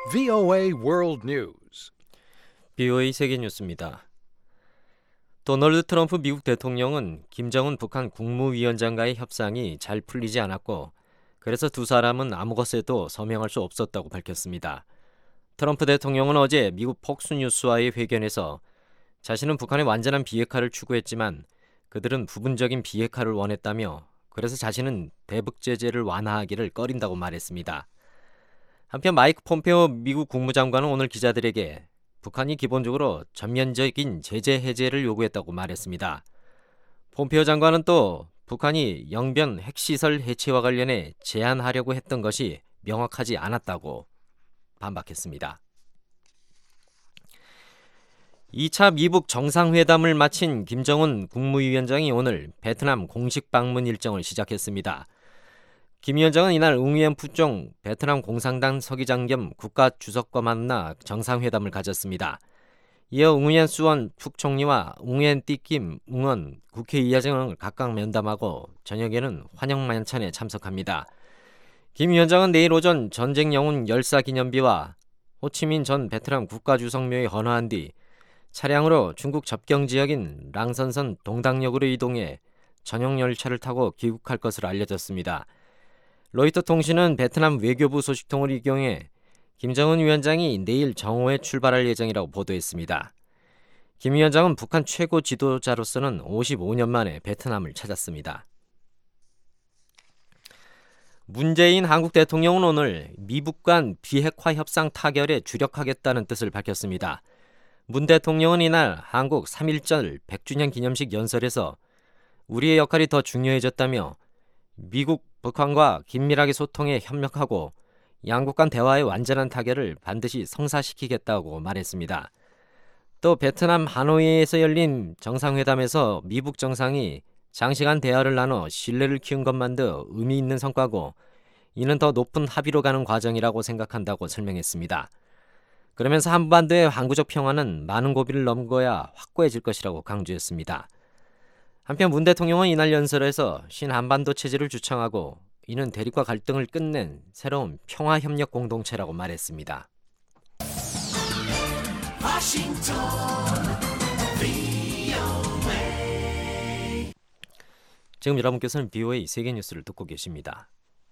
VOA World News. BOA 세계 뉴스입니다. 도널드 트럼프 미국 대통령은 김정은 북한 국무위원장과의 협상이 잘 풀리지 않았고 그래서 두 사람은 아무 것에도 서명할 수 없었다고 밝혔습니다. 트럼프 대통령은 어제 미국 폭스뉴스와의 회견에서 자신은 북한의 완전한 비핵화를 추구했지만 그들은 부분적인 비핵화를 원했다며 그래서 자신은 대북 제재를 완화하기를 꺼린다고 말했습니다. 한편 마이크 폼페오 미국 국무장관은 오늘 기자들에게 북한이 기본적으로 전면적인 제재 해제를 요구했다고 말했습니다. 폼페오 장관은 또 북한이 영변 핵시설 해체와 관련해 제한하려고 했던 것이 명확하지 않았다고 반박했습니다. 2차 미북 정상회담을 마친 김정은 국무위원장이 오늘 베트남 공식 방문 일정을 시작했습니다. 김 위원장은 이날 웅이엔 푸종 베트남 공산당 서기장 겸 국가주석과 만나 정상회담을 가졌습니다. 이어 웅이엔 수원副총리와 웅이엔 띠김 웅원 국회의장을 각각 면담하고 저녁에는 환영 만찬에 참석합니다. 김 위원장은 내일 오전 전쟁 영웅 열사 기념비와 호치민 전 베트남 국가주석묘에 헌화한 뒤 차량으로 중국 접경 지역인 랑선선 동당역으로 이동해 전용 열차를 타고 귀국할 것으로 알려졌습니다. 로이터 통신은 베트남 외교부 소식통을 인용해 김정은 위원장이 내일 정오에 출발할 예정이라고 보도했습니다. 김 위원장은 북한 최고 지도자로서는 55년 만에 베트남을 찾았습니다. 문재인 한국 대통령은 오늘 미북 간 비핵화 협상 타결에 주력하겠다는 뜻을 밝혔습니다. 문 대통령은 이날 한국 3.1절 100주년 기념식 연설에서 우리의 역할이 더 중요해졌다며 미국, 북한과 긴밀하게 소통에 협력하고 양국 간 대화의 완전한 타결을 반드시 성사시키겠다고 말했습니다. 또 베트남 하노이에서 열린 정상회담에서 미북 정상이 장시간 대화를 나눠 신뢰를 키운 것만도 의미 있는 성과고 이는 더 높은 합의로 가는 과정이라고 생각한다고 설명했습니다. 그러면서 한반도의 항구적 평화는 많은 고비를 넘어야 확고해질 것이라고 강조했습니다. 한편 문 대통령은 이날 연설에서 신한반도 체제를 주창하고 이는 대립과 갈등을 끝낸 새로운 평화협력 공동체라고 말했습니다. 지금 여러분께서는 BOA 세계뉴스를 듣고 계십니다.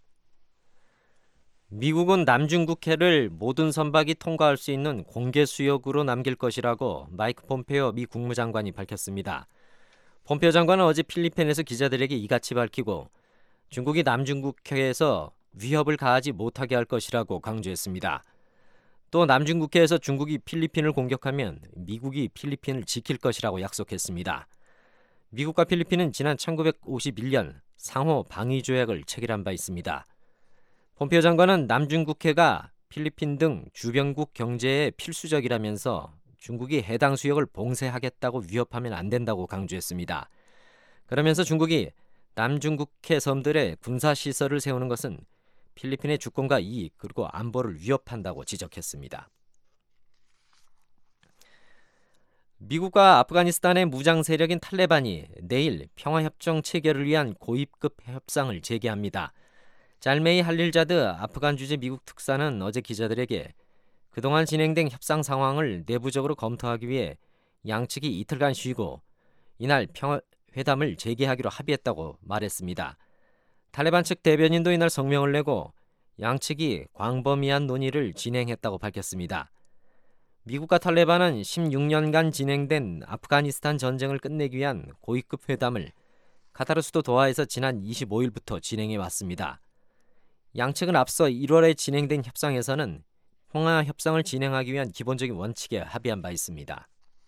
미국은 남중국해를 모든 선박이 통과할 수 있는 공개 수역으로 남길 것이라고 마이크 폼페오 미 국무장관이 밝혔습니다. 폼페오 장관은 어제 필리핀에서 기자들에게 이같이 밝히고 중국이 남중국해에서 위협을 가하지 못하게 할 것이라고 강조했습니다. 또 남중국해에서 중국이 필리핀을 공격하면 미국이 필리핀을 지킬 것이라고 약속했습니다. 미국과 필리핀은 지난 1951년 상호 방위조약을 체결한 바 있습니다. 폼페오 장관은 남중국해가 필리핀 등 주변국 경제에 필수적이라면서 중국이 해당 수역을 봉쇄하겠다고 위협하면 안 된다고 강조했습니다. 그러면서 중국이 남중국해 섬들에 군사시설을 세우는 것은 필리핀의 주권과 이익 그리고 안보를 위협한다고 지적했습니다. 미국과 아프가니스탄의 무장 세력인 탈레반이 내일 평화협정 체결을 위한 고위급 협상을 재개합니다. 잘메이 할릴자드 아프간 주재 미국 특사는 어제 기자들에게 그동안 진행된 협상 상황을 내부적으로 검토하기 위해 양측이 이틀간 쉬고 이날 평화회담을 재개하기로 합의했다고 말했습니다. 탈레반 측 대변인도 이날 성명을 내고 양측이 광범위한 논의를 진행했다고 밝혔습니다. 미국과 탈레반은 16년간 진행된 아프가니스탄 전쟁을 끝내기 위한 고위급 회담을 카타르 수도 도하에서 지난 25일부터 진행해 왔습니다. 양측은 앞서 1월에 진행된 협상에서는 평화 협상을 진행하기 위한 기본적인 원칙에 합의한 바 있습니다.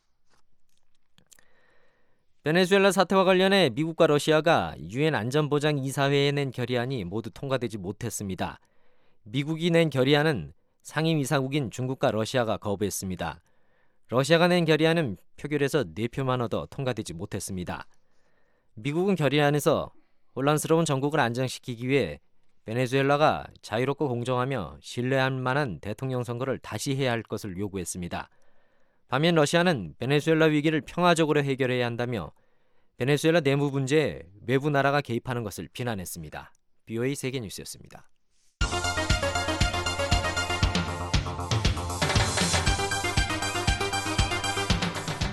베네수엘라 사태와 관련해 미국과 러시아가 유엔 안전보장 이사회에 낸 결의안이 모두 통과되지 못했습니다. 미국이 낸 결의안은 상임이사국인 중국과 러시아가 거부했습니다. 러시아가 낸 결의안은 표결에서 4표만 얻어 통과되지 못했습니다. 미국은 결의안에서 혼란스러운 전국을 안정시키기 위해 베네수엘라가 자유롭고 공정하며 신뢰할 만한 대통령 선거를 다시 해야 할 것을 요구했습니다. 반면 러시아는 베네수엘라 위기를 평화적으로 해결해야 한다며 베네수엘라 내부 문제에 외부 나라가 개입하는 것을 비난했습니다. BOA 세계뉴스였습니다.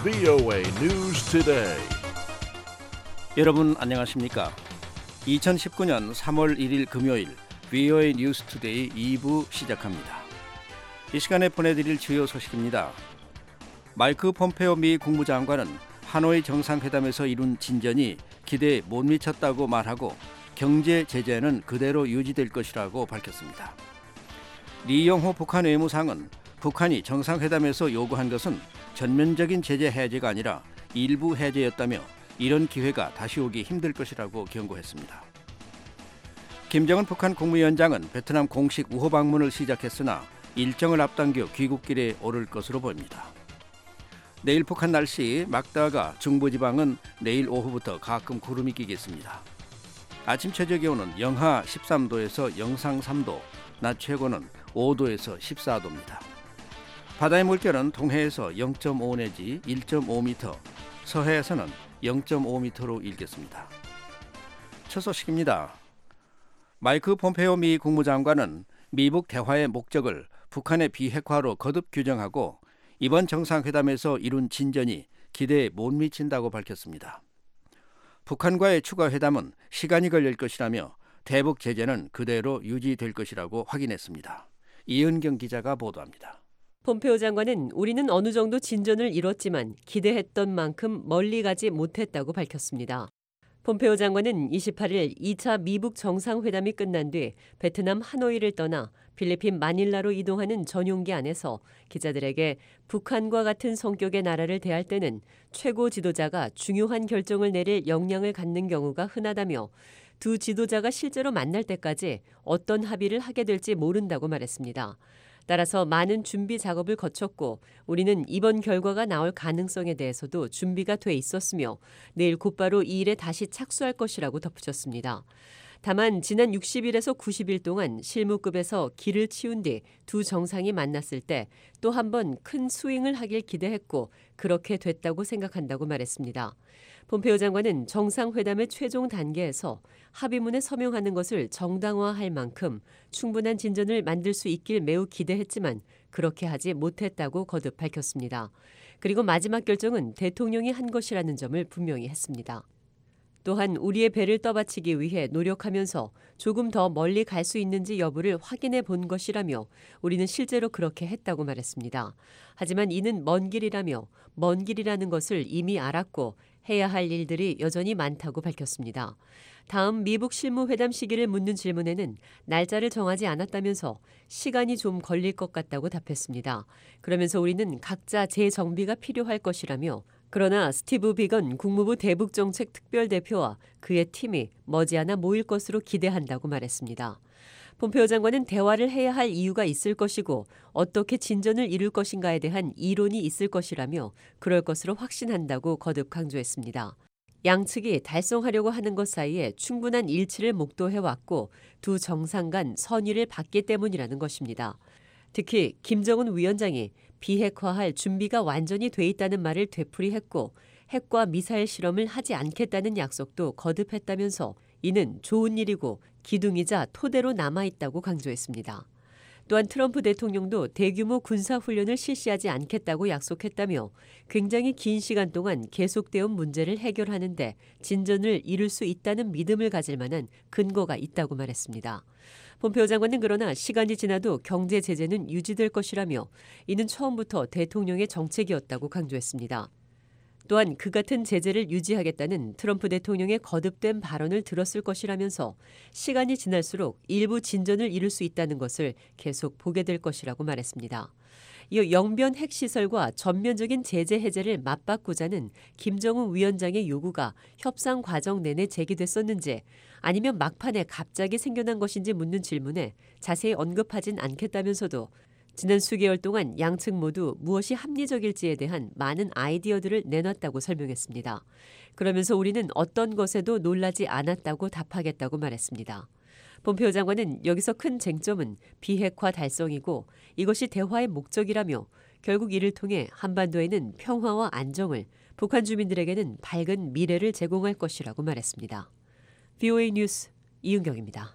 VOA News Today. 여러분 안녕하십니까? 2019년 3월 1일 금요일 VOA 뉴스 투데이 2부 시작합니다. 이 시간에 보내드릴 주요 소식입니다. 마이크 폼페오 미 국무장관은 하노이 정상회담에서 이룬 진전이 기대에 못 미쳤다고 말하고 경제 제재는 그대로 유지될 것이라고 밝혔습니다. 리용호 북한 외무상은 북한이 정상회담에서 요구한 것은 전면적인 제재 해제가 아니라 일부 해제였다며 이런 기회가 다시 오기 힘들 것이라고 경고했습니다. 김정은 북한 국무위원장은 베트남 공식 우호 방문을 시작했으나 일정을 앞당겨 귀국길에 오를 것으로 보입니다. 내일 북한 날씨 맑다가 중부지방은 내일 오후부터 가끔 구름이 끼겠습니다. 아침 최저 기온은 영하 13도에서 영상 3도, 낮 최고는 5도에서 14도입니다. 바다의 물결은 동해에서 0.5 내지 1.5m, 서해에서는 0.5m로 일겠습니다. 첫 소식입니다. 마이크 폼페오 미 국무장관은 미북 대화의 목적을 북한의 비핵화로 거듭 규정하고 이번 정상회담에서 이룬 진전이 기대에 못 미친다고 밝혔습니다. 북한과의 추가 회담은 시간이 걸릴 것이라며 대북 제재는 그대로 유지될 것이라고 확인했습니다. 이은경 기자가 보도합니다. 폼페오 장관은 우리는 어느 정도 진전을 이뤘지만 기대했던 만큼 멀리 가지 못했다고 밝혔습니다. 폼페오 장관은 28일 2차 미북 정상회담이 끝난 뒤 베트남 하노이를 떠나 필리핀 마닐라로 이동하는 전용기 안에서 기자들에게 북한과 같은 성격의 나라를 대할 때는 최고 지도자가 중요한 결정을 내릴 역량을 갖는 경우가 흔하다며 두 지도자가 실제로 만날 때까지 어떤 합의를 하게 될지 모른다고 말했습니다. 따라서 많은 준비 작업을 거쳤고 우리는 이번 결과가 나올 가능성에 대해서도 준비가 돼 있었으며 내일 곧바로 이 일에 다시 착수할 것이라고 덧붙였습니다. 다만 지난 60일에서 90일 동안 실무급에서 길을 치운 뒤 두 정상이 만났을 때 또 한 번 큰 스윙을 하길 기대했고 그렇게 됐다고 생각한다고 말했습니다. 폼페오 장관은 정상회담의 최종 단계에서 합의문에 서명하는 것을 정당화할 만큼 충분한 진전을 만들 수 있길 매우 기대했지만 그렇게 하지 못했다고 거듭 밝혔습니다. 그리고 마지막 결정은 대통령이 한 것이라는 점을 분명히 했습니다. 또한 우리의 배를 떠받치기 위해 노력하면서 조금 더 멀리 갈 수 있는지 여부를 확인해 본 것이라며 우리는 실제로 그렇게 했다고 말했습니다. 하지만 이는 먼 길이라며 먼 길이라는 것을 이미 알았고 해야 할 일들이 여전히 많다고 밝혔습니다. 다음 미북 실무회담 시기를 묻는 질문에는 날짜를 정하지 않았다면서 시간이 좀 걸릴 것 같다고 답했습니다. 그러면서 우리는 각자 재정비가 필요할 것이라며 그러나 스티브 비건 국무부 대북정책 특별대표와 그의 팀이 머지않아 모일 것으로 기대한다고 말했습니다. 폼페오 장관은 대화를 해야 할 이유가 있을 것이고 어떻게 진전을 이룰 것인가에 대한 이론이 있을 것이라며 그럴 것으로 확신한다고 거듭 강조했습니다. 양측이 달성하려고 하는 것 사이에 충분한 일치를 목도해왔고 두 정상 간 선의를 받기 때문이라는 것입니다. 특히 김정은 위원장이 비핵화할 준비가 완전히 돼 있다는 말을 되풀이했고 핵과 미사일 실험을 하지 않겠다는 약속도 거듭했다면서 이는 좋은 일이고 기둥이자 토대로 남아있다고 강조했습니다. 또한 트럼프 대통령도 대규모 군사훈련을 실시하지 않겠다고 약속했다며 굉장히 긴 시간 동안 계속되어 온 문제를 해결하는 데 진전을 이룰 수 있다는 믿음을 가질 만한 근거가 있다고 말했습니다. 폼페오 장관은 그러나 시간이 지나도 경제 제재는 유지될 것이라며 이는 처음부터 대통령의 정책이었다고 강조했습니다. 또한 그 같은 제재를 유지하겠다는 트럼프 대통령의 거듭된 발언을 들었을 것이라면서 시간이 지날수록 일부 진전을 이룰 수 있다는 것을 계속 보게 될 것이라고 말했습니다. 이어 영변 핵시설과 전면적인 제재 해제를 맞바꾸자는 김정은 위원장의 요구가 협상 과정 내내 제기됐었는지 아니면 막판에 갑자기 생겨난 것인지 묻는 질문에 자세히 언급하진 않겠다면서도 지난 수개월 동안 양측 모두 무엇이 합리적일지에 대한 많은 아이디어들을 내놨다고 설명했습니다. 그러면서 우리는 어떤 것에도 놀라지 않았다고 답하겠다고 말했습니다. 폼페오 장관은 여기서 큰 쟁점은 비핵화 달성이고 이것이 대화의 목적이라며 결국 이를 통해 한반도에는 평화와 안정을, 북한 주민들에게는 밝은 미래를 제공할 것이라고 말했습니다. VOA 뉴스 이은경입니다.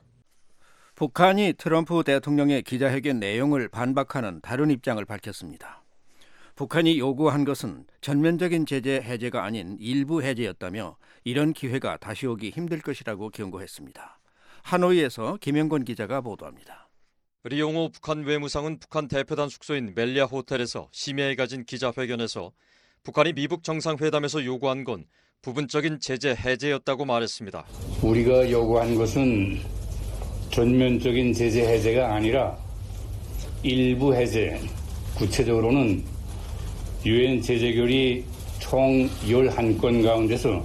북한이 트럼프 대통령의 기자회견 내용을 반박하는 다른 입장을 밝혔습니다. 북한이 요구한 것은 전면적인 제재 해제가 아닌 일부 해제였다며 이런 기회가 다시 오기 힘들 것이라고 경고했습니다. 하노이에서 김영권 기자가 보도합니다. 리용호 북한 외무상은 북한 대표단 숙소인 멜리아 호텔에서 심야에 가진 기자회견에서 북한이 미북 정상회담에서 요구한 건 부분적인 제재 해제였다고 말했습니다. 우리가 요구한 것은 전면적인 제재 해제가 아니라 일부 해제, 구체적으로는 유엔 제재결의 총 11건 가운데서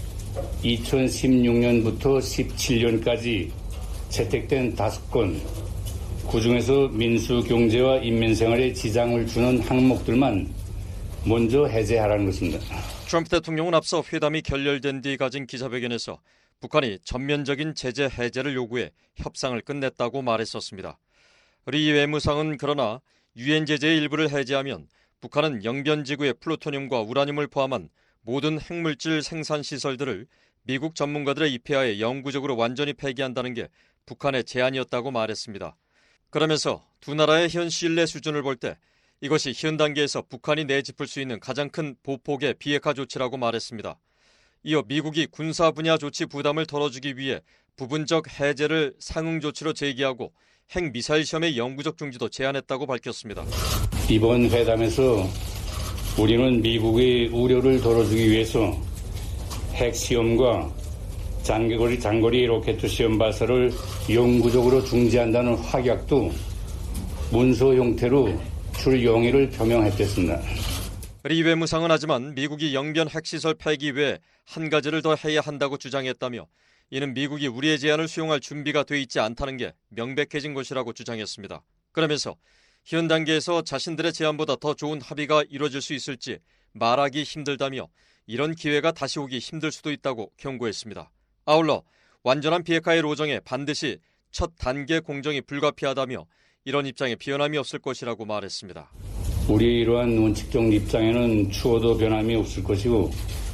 2016년부터 17년까지 채택된 5건, 그중에서 민수 경제와 인민생활에 지장을 주는 항목들만 먼저 해제하라는 것입니다. 트럼프 대통령은 앞서 회담이 결렬된 뒤 가진 기자회견에서 북한이 전면적인 제재 해제를 요구해 협상을 끝냈다고 말했었습니다. 리 외무상은 그러나 유엔 제재의 일부를 해제하면 북한은 영변지구의 플루토늄과 우라늄을 포함한 모든 핵물질 생산 시설들을 미국 전문가들의 입회하에 영구적으로 완전히 폐기한다는 게 북한의 제안이었다고 말했습니다. 그러면서 두 나라의 현 신뢰 수준을 볼 때 이것이 현 단계에서 북한이 내짚을 수 있는 가장 큰 보폭의 비핵화 조치라고 말했습니다. 이어 미국이 군사 분야 조치 부담을 덜어주기 위해 부분적 해제를 상응 조치로 제기하고 핵미사일 시험의 영구적 중지도 제안했다고 밝혔습니다. 이번 회담에서 우리는 미국의 우려를 덜어주기 위해서 핵시험과 장거리 로켓 시험 발사를 영구적으로 중지한다는 확약도 문서 형태로 줄 용의를 표명했습니다. 리 외무상은 하지만 미국이 영변 핵시설 폐기 외에 한 가지를 더 해야 한다고 주장했다며 이는 미국이 우리의 제안을 수용할 준비가 돼 있지 않다는 게 명백해진 것이라고 주장했습니다. 그러면서 현 단계에서 자신들의 제안보다 더 좋은 합의가 이루어질 수 있을지 말하기 힘들다며 이런 기회가 다시 오기 힘들 수도 있다고 경고했습니다. 아울러 완전한 비핵화의 로정에 반드시 첫 단계 공정이 불가피하다며 이런 입장에 변함이 없을 것이라고 말했습니다. 우리의 이러한 원칙적 입장에는 추호도 변함이 없을 것이고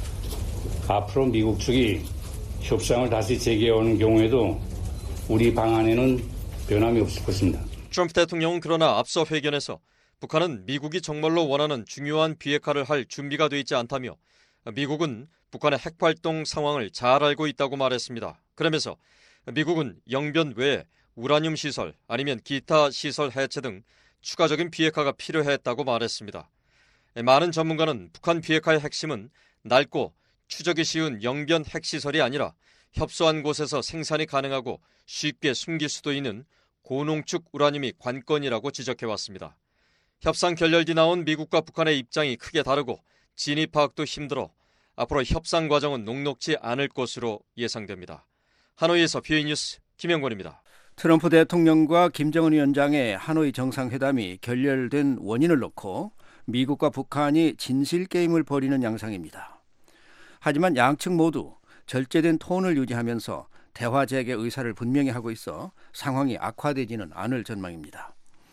앞으로 미국 측이 협상을 다시 재개하는 경우에도 우리 방안에는 변함이 없을 것입니다. 트럼프 대통령은 그러나 앞서 회견에서 북한은 미국이 정말로 원하는 중요한 비핵화를 할 준비가 돼 있지 않다며 미국은 북한의 핵활동 상황을 잘 알고 있다고 말했습니다. 그러면서 미국은 영변 외에 우라늄 시설 아니면 기타 시설 해체 등 추가적인 비핵화가 필요했다고 말했습니다. 많은 전문가는 북한 비핵화의 핵심은 낡고 추적이 쉬운 영변 핵시설이 아니라 협소한 곳에서 생산이 가능하고 쉽게 숨길 수도 있는 고농축 우라늄이 관건이라고 지적해왔습니다. 협상 결렬 뒤 나온 미국과 북한의 입장이 크게 다르고 진입 파악도 힘들어 앞으로 협상 과정은 녹록지 않을 것으로 예상됩니다. 하노이에서 BOA 뉴스 김영권입니다. 트럼프 대통령과 김정은 위원장의 하노이 정상회담이 결렬된 원인을 놓고 미국과 북한이 진실게임을 벌이는 양상입니다. 하지만 양측 모두 절제된 톤을 유지하면서 대화 재개 의사를 분명히 하고 있어 상황이 악화되지는 않을 전망입니다.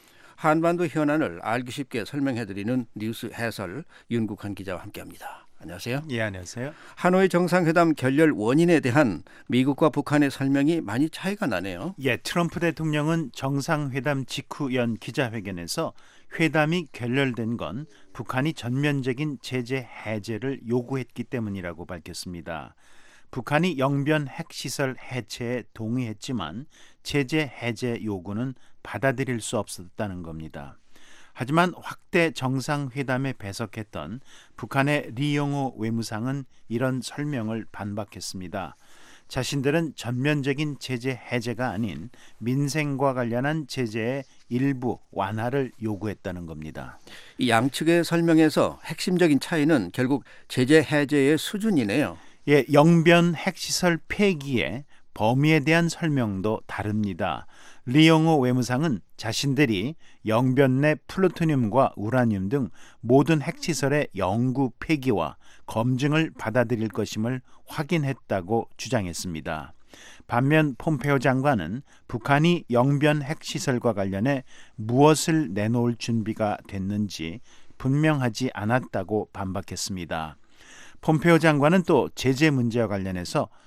한반도 현안을 알기 쉽게 설명해드리는 뉴스 해설 윤국한 기자와 함께합니다. 안녕하세요. 예, 안녕하세요. 하노이 정상회담 결렬 원인에 대한 미국과 북한의 설명이 많이 차이가 나네요. 예, 트럼프 대통령은 정상회담 직후 연 기자회견에서 회담이 결렬된 건 북한이 전면적인 제재 해제를 요구했기 때문이라고 밝혔습니다. 북한이 영변 핵시설 해체에 동의했지만 제재 해제 요구는 받아들일 수 없었다는 겁니다. 하지만 확대 정상회담에 배석했던 북한의 리용호 외무상은 이런 설명을 반박했습니다. 자신들은 전면적인 제재 해제가 아닌 민생과 관련한 제재의 일부 완화를 요구했다는 겁니다. 이 양측의 설명에서 핵심적인 차이는 결국 제재 해제의 수준이네요. 예, 영변 핵시설 폐기의 범위에 대한 설명도 다릅니다. 리용호 외무상은 자신들이 영변 내 플루토늄과 우라늄 등 모든 핵시설의 영구 폐기와 검증을 받아들일 것임을 확인했다고 주장했습니다. 반면 폼페오 장관은 북한이 영변 핵시설과 관련해 무엇을 내놓을 준비가 됐는지 분명하지 않았다고 반박했습니다. 폼페오 장관은 또 제재 문제와 관련해서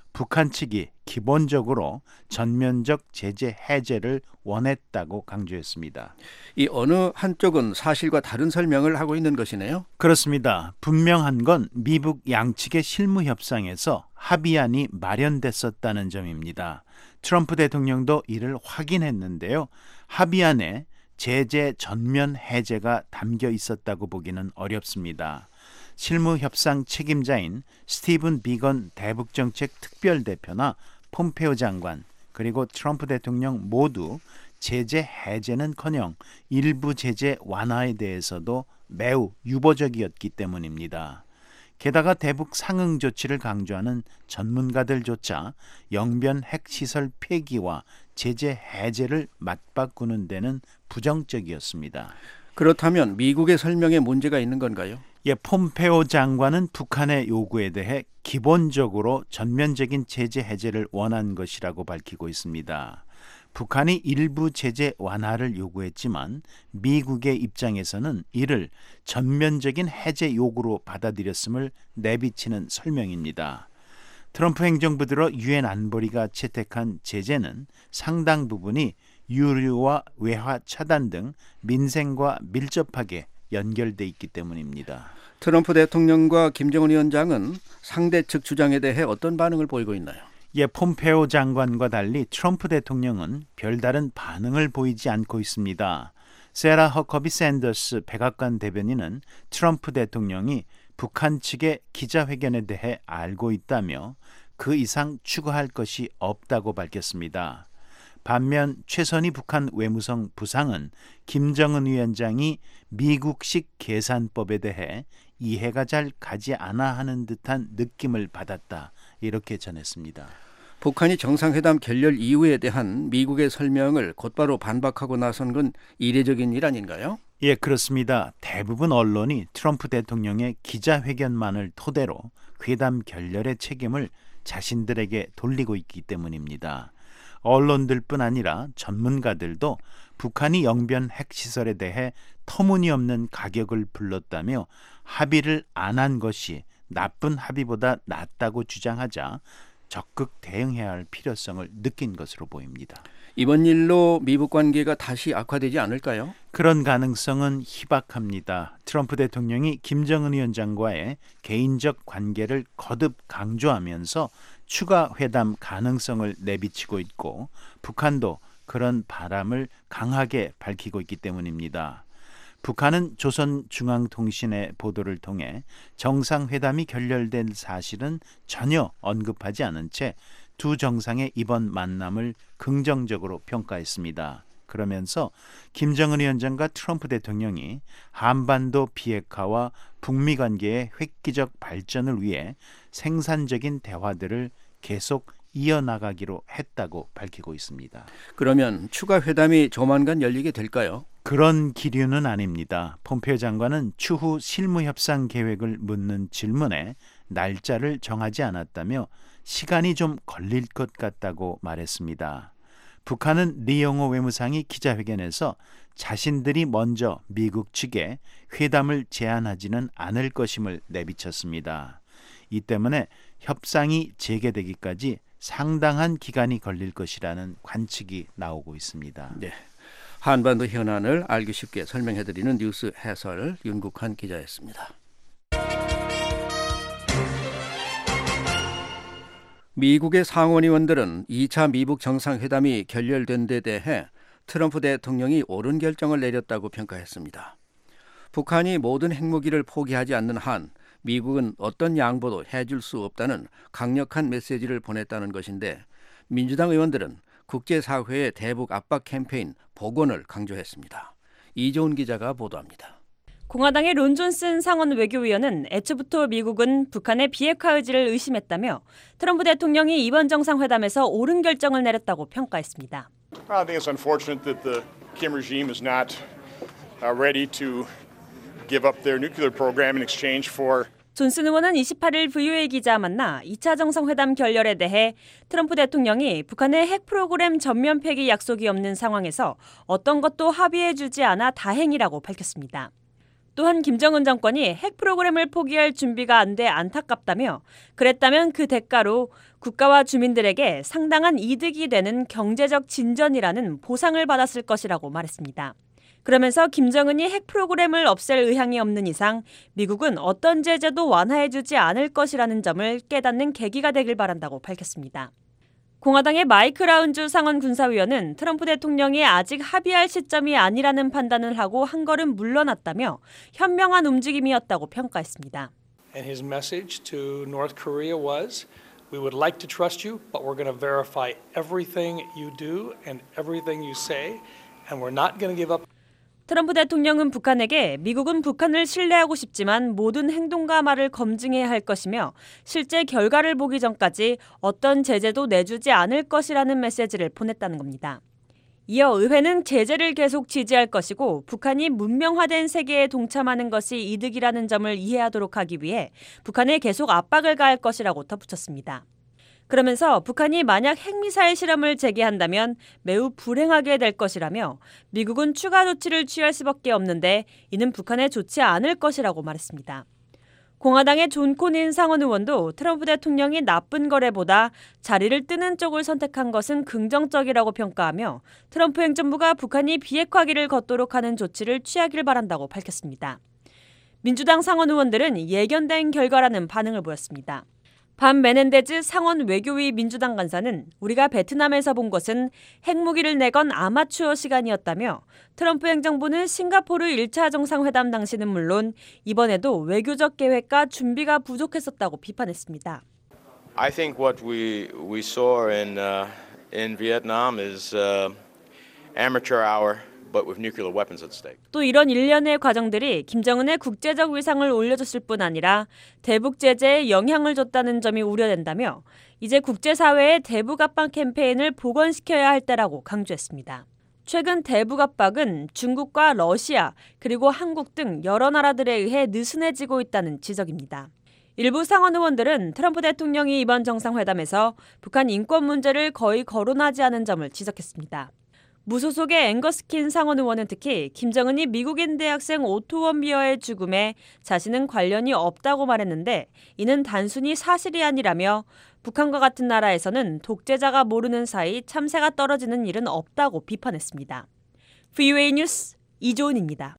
북한 측이 기본적으로 전면적 제재 해제를 원했다고 강조했습니다. 이 어느 한쪽은 사실과 다른 설명을 하고 있는 것이네요. 그렇습니다. 분명한 건 미북 양측의 실무 협상에서 합의안이 마련됐었다는 점입니다. 트럼프 대통령도 이를 확인했는데요. 합의안에 제재 전면 해제가 담겨 있었다고 보기는 어렵습니다. 실무협상 책임자인 스티븐 비건 대북정책 특별대표나 폼페오 장관 그리고 트럼프 대통령 모두 제재 해제는커녕 일부 제재 완화에 대해서도 매우 유보적이었기 때문입니다. 게다가 대북 상응 조치를 강조하는 전문가들조차 영변 핵시설 폐기와 제재 해제를 맞바꾸는 데는 부정적이었습니다. 그렇다면 미국의 설명에 문제가 있는 건가요? 폼페오 장관은 북한의 요구에 대해 기본적으로 전면적인 제재 해제를 원한 것이라고 밝히고 있습니다. 북한이 일부 제재 완화를 요구했지만 미국의 입장에서는 이를 전면적인 해제 요구로 받아들였음을 내비치는 설명입니다. 트럼프 행정부 들어 유엔 안보리가 채택한 제재는 상당 부분이 유류와 외화 차단 등 민생과 밀접하게 연결돼 있기 때문입니다. 트럼프 대통령과 김정은 위원장은 상대 측 주장에 대해 어떤 반응을 보이고 있나요? 폼페오 장관과 달리 트럼프 대통령은 별다른 반응을 보이지 않고 있습니다. 세라 허커비 샌더스 백악관 대변인은 트럼프 대통령이 북한 측의 기자회견에 대해 알고 있다며 그 이상 추가할 것이 없다고 밝혔습니다. 반면 최선희 북한 외무성 부상은 김정은 위원장이 미국식 계산법에 대해 이해가 잘 가지 않아 하는 듯한 느낌을 받았다. 이렇게 전했습니다. 북한이 정상회담 결렬 이유에 대한 미국의 설명을 곧바로 반박하고 나선 건 이례적인 일 아닌가요? 그렇습니다. 대부분 언론이 트럼프 대통령의 기자회견만을 토대로 회담 결렬의 책임을 자신들에게 돌리고 있기 때문입니다. 언론들뿐 아니라 전문가들도 북한이 영변 핵시설에 대해 터무니없는 가격을 불렀다며 합의를 안 한 것이 나쁜 합의보다 낫다고 주장하자 적극 대응해야 할 필요성을 느낀 것으로 보입니다. 이번 일로 미북 관계가 다시 악화되지 않을까요? 그런 가능성은 희박합니다. 트럼프 대통령이 김정은 위원장과의 개인적 관계를 거듭 강조하면서 추가 회담 가능성을 내비치고 있고 북한도 그런 바람을 강하게 밝히고 있기 때문입니다. 북한은 조선중앙통신의 보도를 통해 정상회담이 결렬된 사실은 전혀 언급하지 않은 채 두 정상의 이번 만남을 긍정적으로 평가했습니다. 그러면서 김정은 위원장과 트럼프 대통령이 한반도 비핵화와 북미 관계의 획기적 발전을 위해 생산적인 대화들을 계속 이어나가기로 했다고 밝히고 있습니다. 그러면 추가 회담이 조만간 열리게 될까요? 그런 기류는 아닙니다. 폼페오 장관은 추후 실무협상 계획을 묻는 질문에 날짜를 정하지 않았다며 시간이 좀 걸릴 것 같다고 말했습니다. 북한은 리용호 외무상이 기자회견에서 자신들이 먼저 미국 측에 회담을 제안하지는 않을 것임을 내비쳤습니다. 이 때문에 협상이 재개되기까지 상당한 기간이 걸릴 것이라는 관측이 나오고 있습니다. 네, 한반도 현안을 알기 쉽게 설명해드리는 뉴스 해설 윤국한 기자였습니다. 미국의 상원의원들은 2차 미북 정상회담이 결렬된 데 대해 트럼프 대통령이 옳은 결정을 내렸다고 평가했습니다. 북한이 모든 핵무기를 포기하지 않는 한 미국은 어떤 양보도 해줄 수 없다는 강력한 메시지를 보냈다는 것인데 민주당 의원들은 국제사회의 대북 압박 캠페인 복원을 강조했습니다. 이조은 기자가 보도합니다. 공화당의 론 존슨 상원 외교위원은 애초부터 미국은 북한의 비핵화 의지를 의심했다며 트럼프 대통령이 이번 정상회담에서 옳은 결정을 내렸다고 평가했습니다. I think it's unfortunate that the Kim regime is not ready to give up their nuclear program in exchange for 존슨 의원은 28일 VOA 기자와 만나 2차 정상회담 결렬에 대해 트럼프 대통령이 북한의 핵 프로그램 전면 폐기 약속이 없는 상황에서 어떤 것도 합의해주지 않아 다행이라고 밝혔습니다. 또한 김정은 정권이 핵 프로그램을 포기할 준비가 안 돼 안타깝다며 그랬다면 그 대가로 국가와 주민들에게 상당한 이득이 되는 경제적 진전이라는 보상을 받았을 것이라고 말했습니다. 그러면서 김정은이 핵 프로그램을 없앨 의향이 없는 이상 미국은 어떤 제재도 완화해주지 않을 것이라는 점을 깨닫는 계기가 되길 바란다고 밝혔습니다. 공화당의 마이크 라운주 상원 군사위원은 트럼프 대통령이 아직 합의할 시점이 아니라는 판단을 하고 한 걸음 물러났다며 현명한 움직임이었다고 평가했습니다. And his message to North Korea was, we would like to trust you, but we're going to verify everything you do and everything you say, and we're not going to give up. 트럼프 대통령은 북한에게 미국은 북한을 신뢰하고 싶지만 모든 행동과 말을 검증해야 할 것이며 실제 결과를 보기 전까지 어떤 제재도 내주지 않을 것이라는 메시지를 보냈다는 겁니다. 이어 의회는 제재를 계속 지지할 것이고 북한이 문명화된 세계에 동참하는 것이 이득이라는 점을 이해하도록 하기 위해 북한에 계속 압박을 가할 것이라고 덧붙였습니다. 그러면서 북한이 만약 핵미사일 실험을 재개한다면 매우 불행하게 될 것이라며 미국은 추가 조치를 취할 수밖에 없는데 이는 북한에 좋지 않을 것이라고 말했습니다. 공화당의 존 코닌 상원 의원도 트럼프 대통령이 나쁜 거래보다 자리를 뜨는 쪽을 선택한 것은 긍정적이라고 평가하며 트럼프 행정부가 북한이 비핵화기를 걷도록 하는 조치를 취하길 바란다고 밝혔습니다. 민주당 상원 의원들은 예견된 결과라는 반응을 보였습니다. 반 메넨데즈 상원 외교위 민주당 간사는 우리가 베트남에서 본 것은 핵무기를 내건 아마추어 시간이었다며 트럼프 행정부는 싱가포르 1차 정상회담 당시는 물론 이번에도 외교적 계획과 준비가 부족했었다고 비판했습니다. I think what we saw in Vietnam is amateur hour. But with nuclear weapons at stake. 또 이런 일련의 과정들이 김정은의 국제적 위상을 올려줬을 뿐 아니라 대북 제재에 영향을 줬다는 점이 우려된다며 이제 국제사회의 대북 압박 캠페인을 복원시켜야 할 때라고 강조했습니다. 최근 대북 압박은 중국과 러시아 그리고 한국 등 여러 나라들에 의해 느슨해지고 있다는 지적입니다. 일부 상원 의원들은 트럼프 대통령이 이번 정상회담에서 북한 인권 문제를 거의 거론하지 않은 점을 지적했습니다. 무소속의 앵거스킨 상원 의원은 특히 김정은이 미국인 대학생 오토 원비어의 죽음에 자신은 관련이 없다고 말했는데 이는 단순히 사실이 아니라며 북한과 같은 나라에서는 독재자가 모르는 사이 참새가 떨어지는 일은 없다고 비판했습니다. VOA 뉴스 이조은입니다.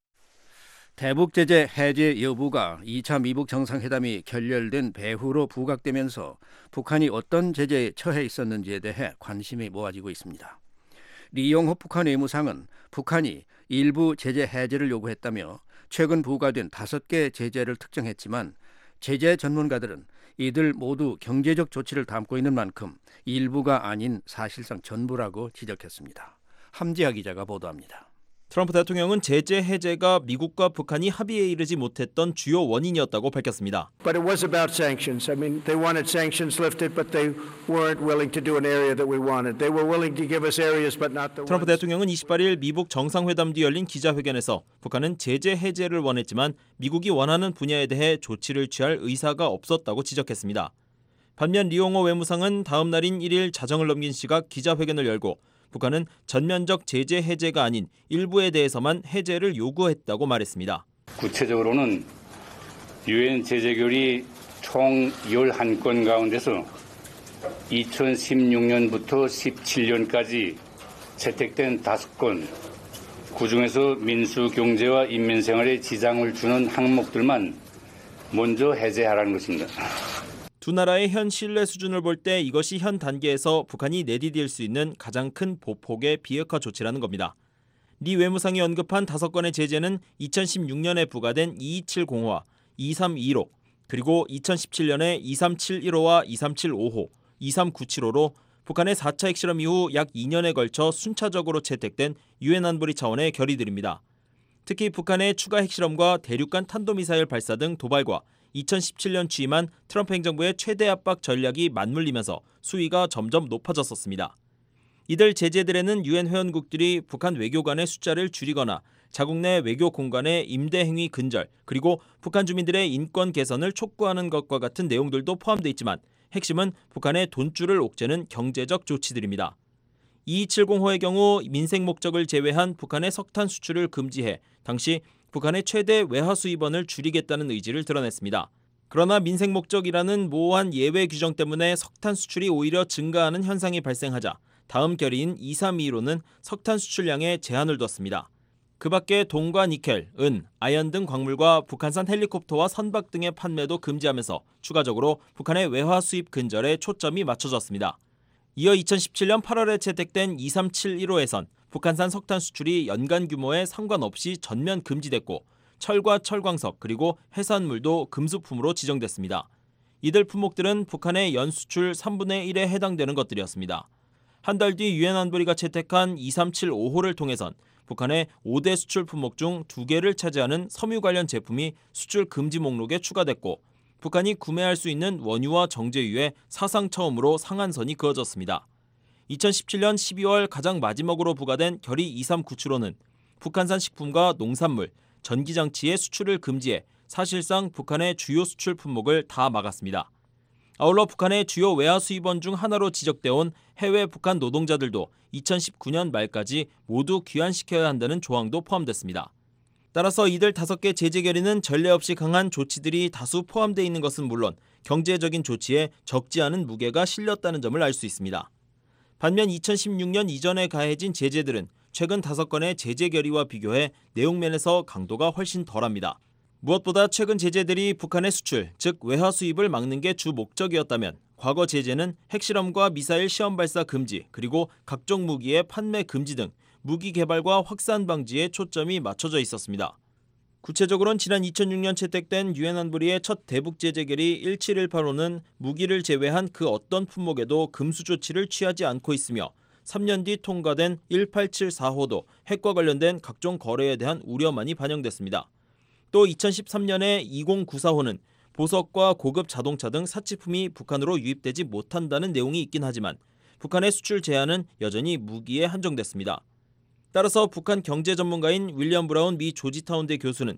대북 제재 해제 여부가 2차 미북 정상회담이 결렬된 배후로 부각되면서 북한이 어떤 제재에 처해 있었는지에 대해 관심이 모아지고 있습니다. 리용호 북한 외무상은 북한이 일부 제재 해제를 요구했다며 최근 부과된 5개 제재를 특정했지만 제재 전문가들은 이들 모두 경제적 조치를 담고 있는 만큼 일부가 아닌 사실상 전부라고 지적했습니다. 함지하 기자가 보도합니다. 트럼프 대통령은 제재 해제가 미국과 북한이 합의에 이르지 못했던 주요 원인이었다고 밝혔습니다. But it was about sanctions. I mean, they wanted sanctions lifted, but they weren't willing to do an area that we wanted. They were willing to give us areas, but not the ones. 트럼프 대통령은 28일 미북 정상회담 뒤 열린 기자회견에서 북한은 제재 해제를 원했지만 미국이 원하는 분야에 대해 조치를 취할 의사가 없었다고 지적했습니다. 반면 리용호 외무상은 다음 날인 1일 자정을 넘긴 시각 기자회견을 열고 북한은 전면적 제재 해제가 아닌 일부에 대해서만 해제를 요구했다고 말했습니다. 구체적으로는 유엔 제재결의 총 11건 가운데서 2016년부터 17년까지 채택된 5건, 그중에서 민수 경제와 인민생활에 지장을 주는 항목들만 먼저 해제하라는 것입니다. 두 나라의 현 신뢰 수준을 볼 때 이것이 현 단계에서 북한이 내디딜 수 있는 가장 큰 보폭의 비핵화 조치라는 겁니다. 리 외무상이 언급한 5건의 제재는 2016년에 부과된 2270호와 2315, 그리고 2017년에 2371호와 2375호, 2397호로 북한의 4차 핵실험 이후 약 2년에 걸쳐 순차적으로 채택된 유엔 안보리 차원의 결의들입니다. 특히 북한의 추가 핵실험과 대륙간 탄도미사일 발사 등 도발과 2017년 취임한 트럼프 행정부의 최대 압박 전략이 맞물리면서 수위가 점점 높아졌었습니다. 이들 제재들에는 유엔 회원국들이 북한 외교관의 숫자를 줄이거나 자국 내 외교 공간의 임대 행위 근절, 그리고 북한 주민들의 인권 개선을 촉구하는 것과 같은 내용들도 포함되어 있지만 핵심은 북한의 돈줄을 옥죄는 경제적 조치들입니다. 2270호의 경우 민생 목적을 제외한 북한의 석탄 수출을 금지해 당시 북한의 최대 외화 수입원을 줄이겠다는 의지를 드러냈습니다. 그러나 민생 목적이라는 모호한 예외 규정 때문에 석탄 수출이 오히려 증가하는 현상이 발생하자 다음 결의인 232로는 석탄 수출량에 제한을 뒀습니다. 그 밖에 동과 니켈, 은, 아연 등 광물과 북한산 헬리콥터와 선박 등의 판매도 금지하면서 추가적으로 북한의 외화 수입 근절에 초점이 맞춰졌습니다. 이어 2017년 8월에 채택된 2371호에선 북한산 석탄 수출이 연간 규모에 상관없이 전면 금지됐고 철과 철광석 그리고 해산물도 금수품으로 지정됐습니다. 이들 품목들은 북한의 연 수출 3분의 1에 해당되는 것들이었습니다. 한 달 뒤 유엔 안보리가 채택한 2375호를 통해선 북한의 5대 수출 품목 중 2개를 차지하는 섬유 관련 제품이 수출 금지 목록에 추가됐고 북한이 구매할 수 있는 원유와 정제유에 사상 처음으로 상한선이 그어졌습니다. 2017년 12월 가장 마지막으로 부과된 결의 2397호는 북한산 식품과 농산물, 전기장치의 수출을 금지해 사실상 북한의 주요 수출 품목을 다 막았습니다. 아울러 북한의 주요 외화 수입원 중 하나로 지적되어 온 해외 북한 노동자들도 2019년 말까지 모두 귀환시켜야 한다는 조항도 포함됐습니다. 따라서 이들 5개 제재 결의는 전례 없이 강한 조치들이 다수 포함되어 있는 것은 물론 경제적인 조치에 적지 않은 무게가 실렸다는 점을 알 수 있습니다. 반면 2016년 이전에 가해진 제재들은 최근 5건의 제재 결의와 비교해 내용면에서 강도가 훨씬 덜합니다. 무엇보다 최근 제재들이 북한의 수출, 즉 외화 수입을 막는 게 주 목적이었다면 과거 제재는 핵실험과 미사일 시험 발사 금지, 그리고 각종 무기의 판매 금지 등 무기 개발과 확산 방지에 초점이 맞춰져 있었습니다. 구체적으로는 지난 2006년 채택된 유엔 안보리의 첫 대북 제재 결의 17185는 무기를 제외한 그 어떤 품목에도 금수 조치를 취하지 않고 있으며 3년 뒤 통과된 1874호도 핵과 관련된 각종 거래에 대한 우려만이 반영됐습니다. 또 2013년에 2094호는 보석과 고급 자동차 등 사치품이 북한으로 유입되지 못한다는 내용이 있긴 하지만 북한의 수출 제한은 여전히 무기에 한정됐습니다. 따라서 북한 경제 전문가인 윌리엄 브라운 미 조지타운대 교수는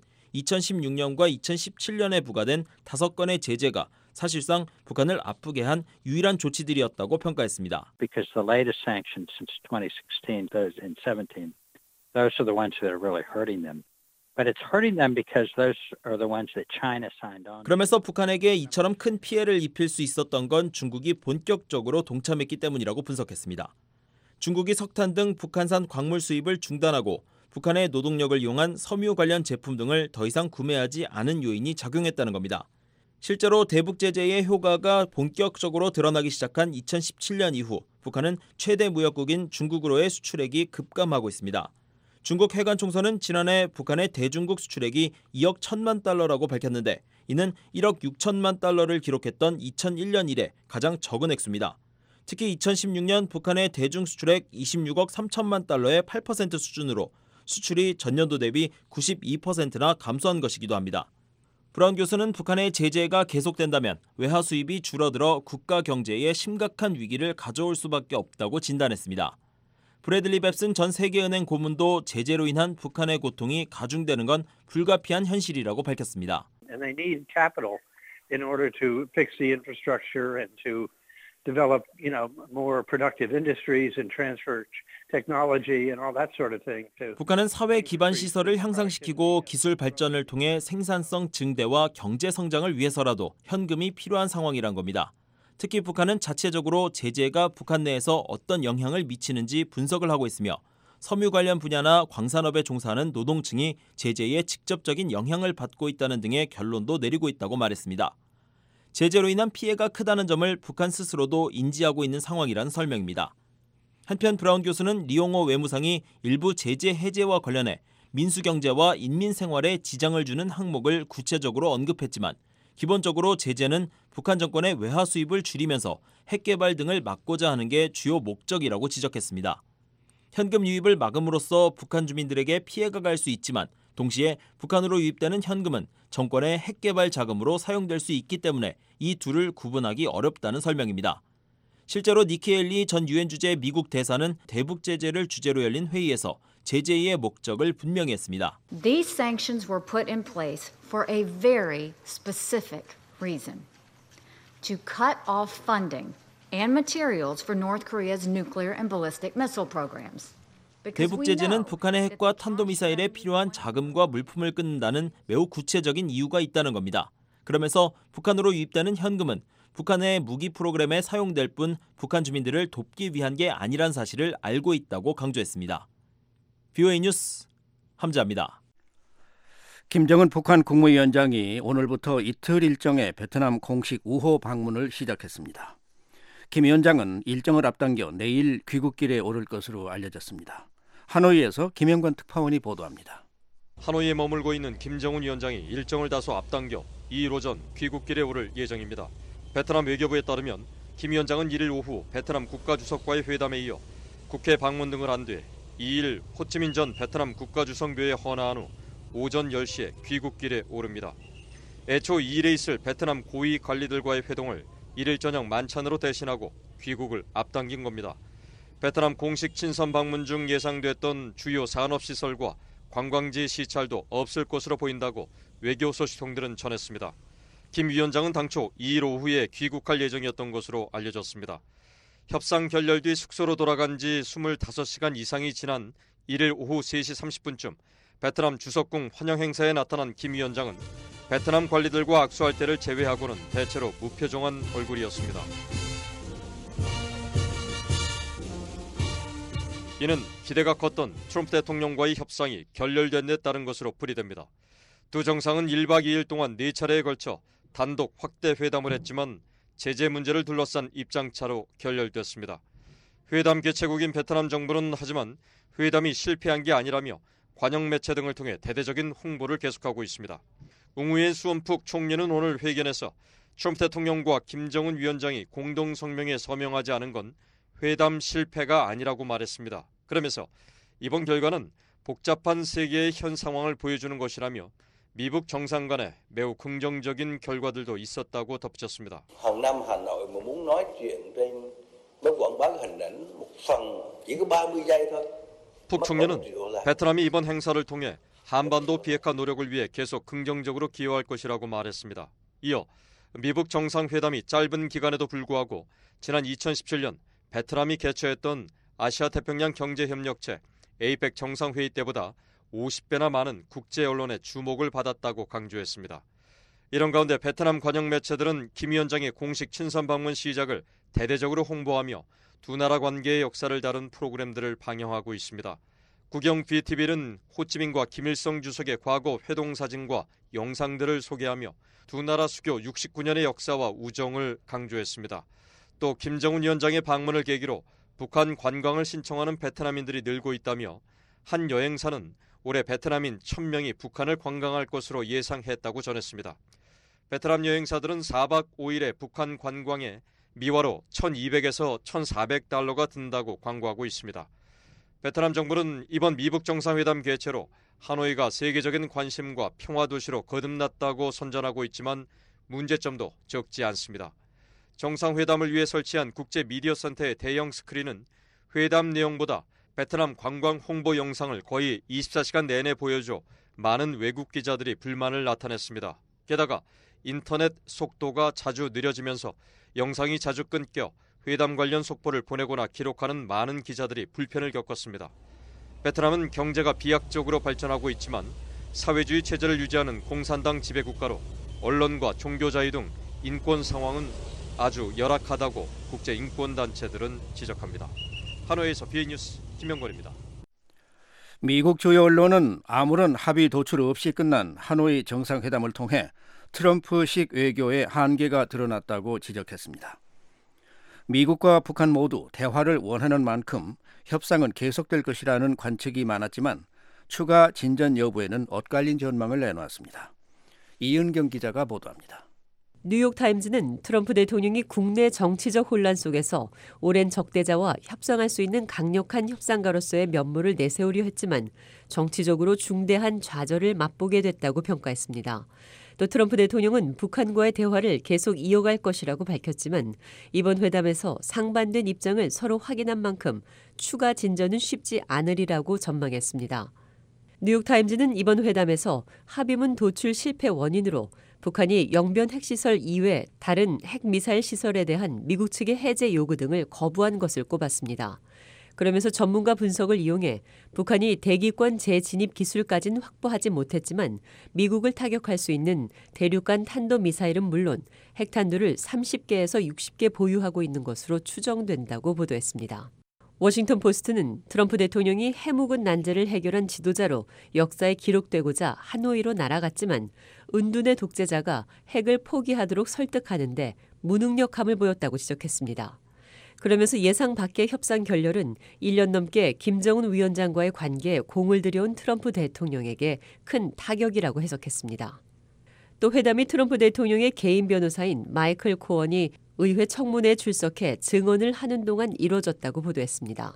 2016년과 2017년에 부과된 5건의 제재가 사실상 북한을 아프게 한 유일한 조치들이었다고 평가했습니다. Because the latest sanctions since 2016, those in 17, those are the ones that are really hurting them. But it's hurting them because those are the ones that China signed on. 그러면서 북한에게 이처럼 큰 피해를 입힐 수 있었던 건 중국이 본격적으로 동참했기 때문이라고 분석했습니다. 중국이 석탄 등 북한산 광물 수입을 중단하고 북한의 노동력을 이용한 섬유 관련 제품 등을 더 이상 구매하지 않은 요인이 작용했다는 겁니다. 실제로 대북 제재의 효과가 본격적으로 드러나기 시작한 2017년 이후 북한은 최대 무역국인 중국으로의 수출액이 급감하고 있습니다. 중국 해관총서는 지난해 북한의 대중국 수출액이 2억 1천만 달러라고 밝혔는데 이는 1억 6천만 달러를 기록했던 2001년 이래 가장 적은 액수입니다. 특히 2016년 북한의 대중 수출액 26억 3천만 달러의 8% 수준으로 수출이 전년도 대비 92%나 감소한 것이기도 합니다. 브라운 교수는 북한의 제재가 계속된다면 외화 수입이 줄어들어 국가 경제에 심각한 위기를 가져올 수밖에 없다고 진단했습니다. 브래들리 뱁슨 전 세계은행 고문도 제재로 인한 북한의 고통이 가중되는 건 불가피한 현실이라고 밝혔습니다. And they need capital in order to fix the infrastructure and to develop, more productive industries and transfer technology and all that sort of thing. 북한은 사회 기반 시설을 향상시키고 기술 발전을 통해 생산성 증대와 경제 성장을 위해서라도 현금이 필요한 상황이란 겁니다. 특히 북한은 자체적으로 제재가 북한 내에서 어떤 영향을 미치는지 분석을 하고 있으며 섬유 관련 분야나 광산업에 종사하는 노동층이 제재의 직접적인 영향을 받고 있다는 등의 결론도 내리고 있다고 말했습니다. 제재로 인한 피해가 크다는 점을 북한 스스로도 인지하고 있는 상황이라는 설명입니다. 한편 브라운 교수는 리용호 외무상이 일부 제재 해제와 관련해 민수경제와 인민생활에 지장을 주는 항목을 구체적으로 언급했지만 기본적으로 제재는 북한 정권의 외화 수입을 줄이면서 핵 개발 등을 막고자 하는 게 주요 목적이라고 지적했습니다. 현금 유입을 막음으로써 북한 주민들에게 피해가 갈 수 있지만 동시에 북한으로 유입되는 현금은 정권의 핵 개발 자금으로 사용될 수 있기 때문에 이 둘을 구분하기 어렵다는 설명입니다. 실제로 니키 헤일리 전 유엔 주재 미국 대사는 대북 제재를 주제로 열린 회의에서 제재의 목적을 분명히 했습니다. These sanctions were put in place for a very specific reason. To cut off funding and materials for North Korea's nuclear and ballistic missile programs. 대북 제재는 북한의 핵과 탄도미사일에 필요한 자금과 물품을 끊는다는 매우 구체적인 이유가 있다는 겁니다. 그러면서 북한으로 유입되는 현금은 북한의 무기 프로그램에 사용될 뿐 북한 주민들을 돕기 위한 게 아니란 사실을 알고 있다고 강조했습니다. VOA 뉴스 함자입니다. 김정은 북한 국무위원장이 오늘부터 이틀 일정의 베트남 공식 우호 방문을 시작했습니다. 김 위원장은 일정을 앞당겨 내일 귀국길에 오를 것으로 알려졌습니다. 하노이에서 김영관 특파원이 보도합니다. 하노이에 머물고 있는 김정은 위원장이 일정을 다소 앞당겨 2일 오전 귀국길에 오를 예정입니다. 베트남 외교부에 따르면 김 위원장은 1일 오후 베트남 국가주석과의 회담에 이어 국회 방문 등을 한 뒤 2일 호치민 전 베트남 국가주석묘에 헌화한 후 오전 10시에 귀국길에 오릅니다. 애초 2일에 있을 베트남 고위 관리들과의 회동을 1일 저녁 만찬으로 대신하고 귀국을 앞당긴 겁니다. 베트남 공식 친선 방문 중 예상됐던 주요 산업시설과 관광지 시찰도 없을 것으로 보인다고 외교 소식통들은 전했습니다. 김 위원장은 당초 2일 오후에 귀국할 예정이었던 것으로 알려졌습니다. 협상 결렬 뒤 숙소로 돌아간 지 25시간 이상이 지난 1일 오후 3시 30분쯤 베트남 주석궁 환영 행사에 나타난 김 위원장은 베트남 관리들과 악수할 때를 제외하고는 대체로 무표정한 얼굴이었습니다. 이는 기대가 컸던 트럼프 대통령과의 협상이 결렬된 데 따른 것으로 풀이됩니다. 두 정상은 1박 2일 동안 4차례에 걸쳐 단독 확대 회담을 했지만 제재 문제를 둘러싼 입장차로 결렬됐습니다. 회담 개최국인 베트남 정부는 하지만 회담이 실패한 게 아니라며 관영 매체 등을 통해 대대적인 홍보를 계속하고 있습니다. 웅우엔 수원푹 총리는 오늘 회견에서 트럼프 대통령과 김정은 위원장이 공동 성명에 서명하지 않은 건 회담 실패가 아니라고 말했습니다. 그러면서 이번 결과는 복잡한 세계의 현 상황을 보여주는 것이라며 미북 정상 간에 매우 긍정적인 결과들도 있었다고 덧붙였습니다. 푹 총리는 베트남이 이번 행사를 통해 한반도 비핵화 노력을 위해 계속 긍정적으로 기여할 것이라고 말했습니다. 이어 미북 정상회담이 짧은 기간에도 불구하고 지난 2017년 베트남이 개최했던 아시아 태평양 경제협력체 APEC 정상회의 때보다 50배나 많은 국제 언론의 주목을 받았다고 강조했습니다. 이런 가운데 베트남 관영 매체들은 김 위원장의 공식 친선 방문 시작을 대대적으로 홍보하며 두 나라 관계의 역사를 다룬 프로그램들을 방영하고 있습니다. 국영 BTV는 호치민과 김일성 주석의 과거 회동 사진과 영상들을 소개하며 두 나라 수교 69년의 역사와 우정을 강조했습니다. 또 김정은 위원장의 방문을 계기로 북한 관광을 신청하는 베트남인들이 늘고 있다며 한 여행사는 올해 베트남인 1000명이 북한을 관광할 것으로 예상했다고 전했습니다. 베트남 여행사들은 4박 5일의 북한 관광에 미화로 1200에서 1400달러가 든다고 광고하고 있습니다. 베트남 정부는 이번 미북 정상회담 개최로 하노이가 세계적인 관심과 평화 도시로 거듭났다고 선전하고 있지만 문제점도 적지 않습니다. 정상회담을 위해 설치한 국제 미디어 센터의 대형 스크린은 회담 내용보다 베트남 관광 홍보 영상을 거의 24시간 내내 보여줘 많은 외국 기자들이 불만을 나타냈습니다. 게다가 인터넷 속도가 자주 느려지면서 영상이 자주 끊겨 회담 관련 속보를 보내거나 기록하는 많은 기자들이 불편을 겪었습니다. 베트남은 경제가 비약적으로 발전하고 있지만 사회주의 체제를 유지하는 공산당 지배국가로 언론과 종교 자유 등 인권 상황은 아주 열악하다고 국제인권단체들은 지적합니다. 하노이에서 BA 뉴스 김영걸입니다. 미국 주요 언론은 아무런 합의 도출 없이 끝난 하노이 정상회담을 통해 트럼프식 외교의 한계가 드러났다고 지적했습니다. 미국과 북한 모두 대화를 원하는 만큼 협상은 계속될 것이라는 관측이 많았지만 추가 진전 여부에는 엇갈린 전망을 내놓았습니다. 이은경 기자가 보도합니다. 뉴욕타임즈는 트럼프 대통령이 국내 정치적 혼란 속에서 오랜 적대자와 협상할 수 있는 강력한 협상가로서의 면모를 내세우려 했지만 정치적으로 중대한 좌절을 맛보게 됐다고 평가했습니다. 또 트럼프 대통령은 북한과의 대화를 계속 이어갈 것이라고 밝혔지만 이번 회담에서 상반된 입장을 서로 확인한 만큼 추가 진전은 쉽지 않으리라고 전망했습니다. 뉴욕타임즈는 이번 회담에서 합의문 도출 실패 원인으로 북한이 영변 핵시설 이외 다른 핵미사일 시설에 대한 미국 측의 해제 요구 등을 거부한 것을 꼽았습니다. 그러면서 전문가 분석을 이용해 북한이 대기권 재진입 기술까지는 확보하지 못했지만 미국을 타격할 수 있는 대륙간 탄도미사일은 물론 핵탄두를 30개에서 60개 보유하고 있는 것으로 추정된다고 보도했습니다. 워싱턴 포스트는 트럼프 대통령이 해묵은 난제를 해결한 지도자로 역사에 기록되고자 하노이로 날아갔지만 은둔의 독재자가 핵을 포기하도록 설득하는데 무능력함을 보였다고 지적했습니다. 그러면서 예상 밖의 협상 결렬은 1년 넘게 김정은 위원장과의 관계에 공을 들여온 트럼프 대통령에게 큰 타격이라고 해석했습니다. 또 회담이 트럼프 대통령의 개인 변호사인 마이클 코언이 의회 청문회에 출석해 증언을 하는 동안 이뤄졌다고 보도했습니다.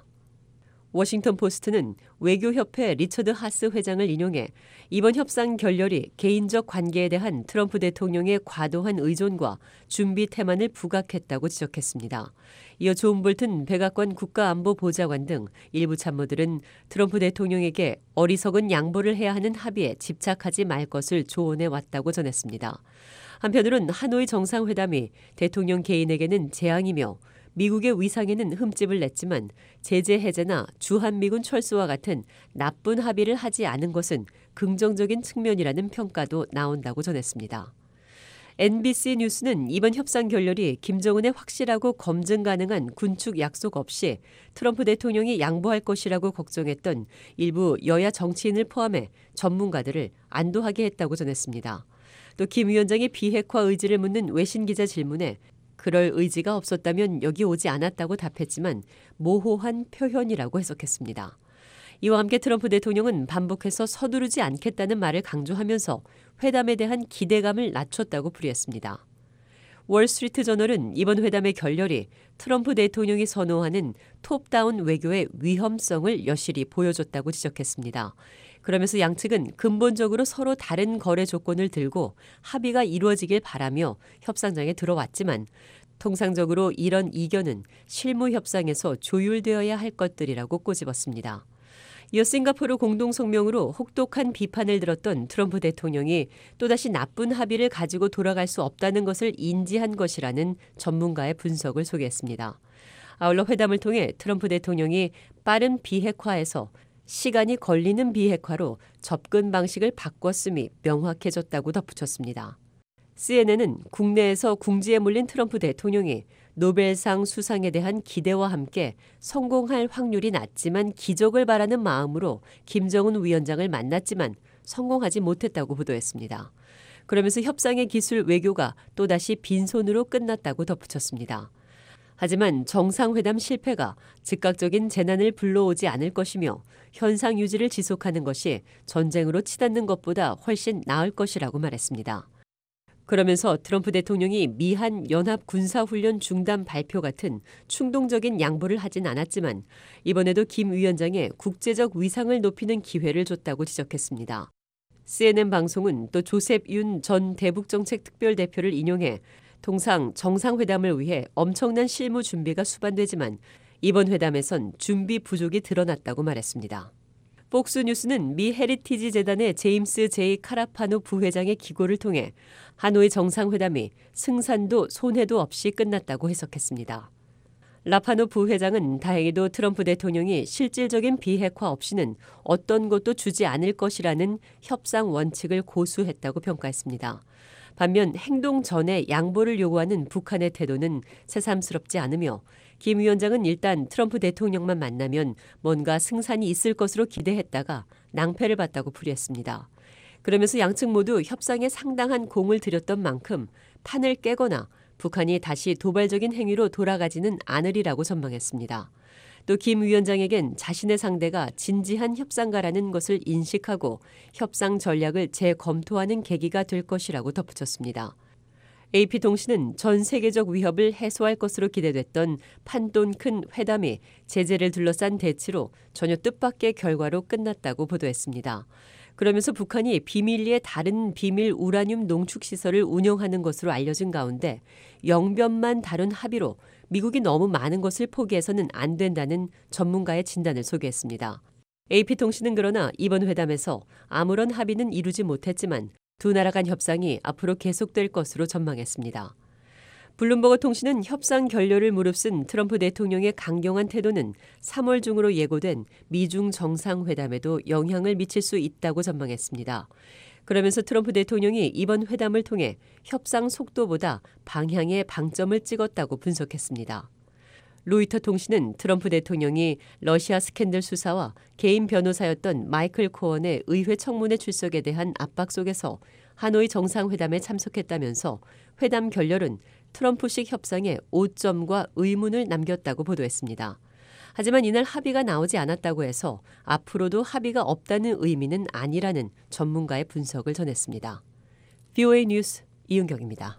워싱턴 포스트는 외교협회 리처드 하스 회장을 인용해 이번 협상 결렬이 개인적 관계에 대한 트럼프 대통령의 과도한 의존과 준비 태만을 부각했다고 지적했습니다. 이어 존 볼튼 백악관 국가안보보좌관 등 일부 참모들은 트럼프 대통령에게 어리석은 양보를 해야 하는 합의에 집착하지 말 것을 조언해 왔다고 전했습니다. 한편으론 하노이 정상회담이 대통령 개인에게는 재앙이며 미국의 위상에는 흠집을 냈지만 제재 해제나 주한미군 철수와 같은 나쁜 합의를 하지 않은 것은 긍정적인 측면이라는 평가도 나온다고 전했습니다. NBC 뉴스는 이번 협상 결렬이 김정은의 확실하고 검증 가능한 군축 약속 없이 트럼프 대통령이 양보할 것이라고 걱정했던 일부 여야 정치인을 포함해 전문가들을 안도하게 했다고 전했습니다. 또 김 위원장의 비핵화 의지를 묻는 외신 기자 질문에 그럴 의지가 없었다면 여기 오지 않았다고 답했지만 모호한 표현이라고 해석했습니다. 이와 함께 트럼프 대통령은 반복해서 서두르지 않겠다는 말을 강조하면서 회담에 대한 기대감을 낮췄다고 풀이했습니다. 월스트리트 저널은 이번 회담의 결렬이 트럼프 대통령이 선호하는 톱다운 외교의 위험성을 여실히 보여줬다고 지적했습니다. 그러면서 양측은 근본적으로 서로 다른 거래 조건을 들고 합의가 이루어지길 바라며 협상장에 들어왔지만 통상적으로 이런 이견은 실무 협상에서 조율되어야 할 것들이라고 꼬집었습니다. 이어 싱가포르 공동성명으로 혹독한 비판을 들었던 트럼프 대통령이 또다시 나쁜 합의를 가지고 돌아갈 수 없다는 것을 인지한 것이라는 전문가의 분석을 소개했습니다. 아울러 회담을 통해 트럼프 대통령이 빠른 비핵화에서 시간이 걸리는 비핵화로 접근 방식을 바꿨음이 명확해졌다고 덧붙였습니다. CNN은 국내에서 궁지에 몰린 트럼프 대통령이 노벨상 수상에 대한 기대와 함께 성공할 확률이 낮지만 기적을 바라는 마음으로 김정은 위원장을 만났지만 성공하지 못했다고 보도했습니다. 그러면서 협상의 기술 외교가 또다시 빈손으로 끝났다고 덧붙였습니다. 하지만 정상회담 실패가 즉각적인 재난을 불러오지 않을 것이며 현상 유지를 지속하는 것이 전쟁으로 치닫는 것보다 훨씬 나을 것이라고 말했습니다. 그러면서 트럼프 대통령이 미한 연합 군사훈련 중단 발표 같은 충동적인 양보를 하진 않았지만 이번에도 김 위원장의 국제적 위상을 높이는 기회를 줬다고 지적했습니다. CNN 방송은 또 조셉 윤 전 대북정책특별대표를 인용해 통상 정상회담을 위해 엄청난 실무 준비가 수반되지만 이번 회담에선 준비 부족이 드러났다고 말했습니다. 폭스뉴스는 미 헤리티지 재단의 제임스 제이 카라파노 부회장의 기고를 통해 하노이 정상회담이 승산도 손해도 없이 끝났다고 해석했습니다. 라파노 부회장은 다행히도 트럼프 대통령이 실질적인 비핵화 없이는 어떤 것도 주지 않을 것이라는 협상 원칙을 고수했다고 평가했습니다. 반면 행동 전에 양보를 요구하는 북한의 태도는 새삼스럽지 않으며 김 위원장은 일단 트럼프 대통령만 만나면 뭔가 승산이 있을 것으로 기대했다가 낭패를 봤다고 풀이했습니다. 그러면서 양측 모두 협상에 상당한 공을 들였던 만큼 판을 깨거나 북한이 다시 도발적인 행위로 돌아가지는 않으리라고 전망했습니다. 또 김 위원장에겐 자신의 상대가 진지한 협상가라는 것을 인식하고 협상 전략을 재검토하는 계기가 될 것이라고 덧붙였습니다. AP통신은 전 세계적 위협을 해소할 것으로 기대됐던 판돈 큰 회담이 제재를 둘러싼 대치로 전혀 뜻밖의 결과로 끝났다고 보도했습니다. 그러면서 북한이 비밀리에 다른 비밀 우라늄 농축시설을 운영하는 것으로 알려진 가운데 영변만 다룬 합의로 미국이 너무 많은 것을 포기해서는 안 된다는 전문가의 진단을 소개했습니다. AP통신은 그러나 이번 회담에서 아무런 합의는 이루지 못했지만 두 나라 간 협상이 앞으로 계속될 것으로 전망했습니다. 블룸버그 통신은 협상 결렬을 무릅쓴 트럼프 대통령의 강경한 태도는 3월 중으로 예고된 미중 정상회담에도 영향을 미칠 수 있다고 전망했습니다. 그러면서 트럼프 대통령이 이번 회담을 통해 협상 속도보다 방향에 방점을 찍었다고 분석했습니다. 로이터 통신은 트럼프 대통령이 러시아 스캔들 수사와 개인 변호사였던 마이클 코언의 의회 청문회 출석에 대한 압박 속에서 하노이 정상회담에 참석했다면서 회담 결렬은 트럼프식 협상에 오점과 의문을 남겼다고 보도했습니다. 하지만 이날 합의가 나오지 않았다고 해서 앞으로도 합의가 없다는 의미는 아니라는 전문가의 분석을 전했습니다. VOA 뉴스 이은경입니다.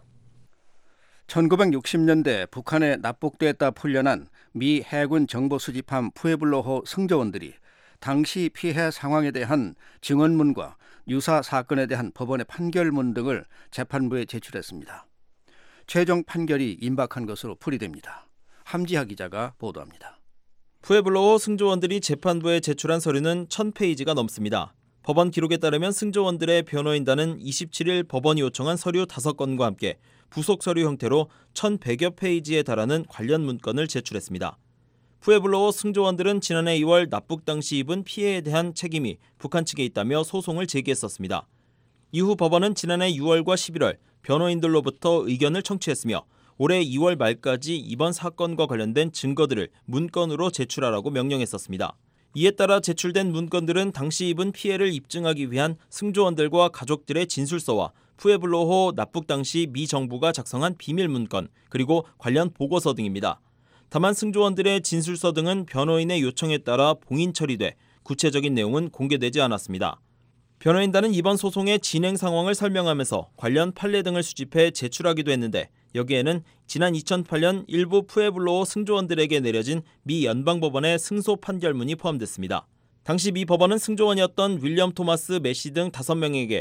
1960년대 북한에 납북됐다 풀려난 미 해군 정보 수집함 푸에블로호 승조원들이 당시 피해 상황에 대한 증언문과 유사 사건에 대한 법원의 판결문 등을 재판부에 제출했습니다. 최종 판결이 임박한 것으로 풀이됩니다. 함지하 기자가 보도합니다. 푸에블로호 승조원들이 재판부에 제출한 서류는 1000페이지가 넘습니다. 법원 기록에 따르면 승조원들의 변호인단은 27일 법원이 요청한 서류 5건과 함께 부속 서류 형태로 1100여 페이지에 달하는 관련 문건을 제출했습니다. 푸에블로호 승조원들은 지난해 2월 납북 당시 입은 피해에 대한 책임이 북한 측에 있다며 소송을 제기했었습니다. 이후 법원은 지난해 6월과 11월 변호인들로부터 의견을 청취했으며 올해 2월 말까지 이번 사건과 관련된 증거들을 문건으로 제출하라고 명령했었습니다. 이에 따라 제출된 문건들은 당시 입은 피해를 입증하기 위한 승조원들과 가족들의 진술서와 푸에블로호 납북 당시 미 정부가 작성한 비밀 문건, 그리고 관련 보고서 등입니다. 다만 승조원들의 진술서 등은 변호인의 요청에 따라 봉인 처리돼 구체적인 내용은 공개되지 않았습니다. 변호인단은 이번 소송의 진행 상황을 설명하면서 관련 판례 등을 수집해 제출하기도 했는데 여기에는 지난 2008년 일부 푸에블로호 승조원들에게 내려진 미 연방법원의 승소 판결문이 포함됐습니다. 당시 미 법원은 승조원이었던 윌리엄 토마스 메시 등 5명에게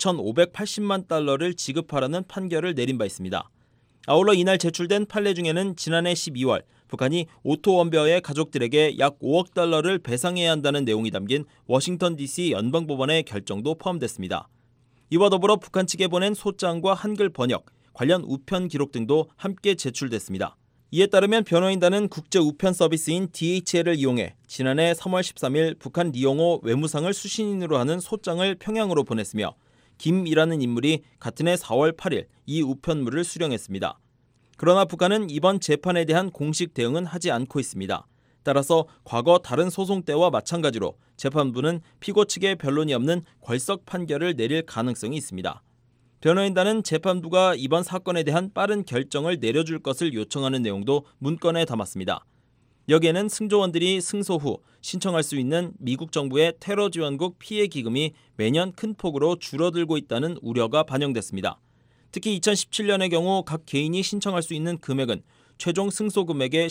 6,580만 달러를 지급하라는 판결을 내린 바 있습니다. 아울러 이날 제출된 판례 중에는 지난해 12월 북한이 오토 원베어의 가족들에게 약 5억 달러를 배상해야 한다는 내용이 담긴 워싱턴 DC 연방법원의 결정도 포함됐습니다. 이와 더불어 북한 측에 보낸 소장과 한글 번역, 관련 우편 기록 등도 함께 제출됐습니다. 이에 따르면 변호인단은 국제 우편 서비스인 DHL을 이용해 지난해 3월 13일 북한 리용호 외무상을 수신인으로 하는 소장을 평양으로 보냈으며 김이라는 인물이 같은 해 4월 8일 이 우편물을 수령했습니다. 그러나 북한은 이번 재판에 대한 공식 대응은 하지 않고 있습니다. 따라서 과거 다른 소송 때와 마찬가지로 재판부는 피고 측에 변론이 없는 궐석 판결을 내릴 가능성이 있습니다. 변호인단은 재판부가 이번 사건에 대한 빠른 결정을 내려줄 것을 요청하는 내용도 문건에 담았습니다. 여기에는 승조원들이 승소 후 신청할 수 있는 미국 정부의 테러 지원국 피해 기금이 매년 큰 폭으로 줄어들고 있다는 우려가 반영됐습니다. 특히 2017년의 경우 각 개인이 신청할 수 있는 금액은 최종 승소 금액의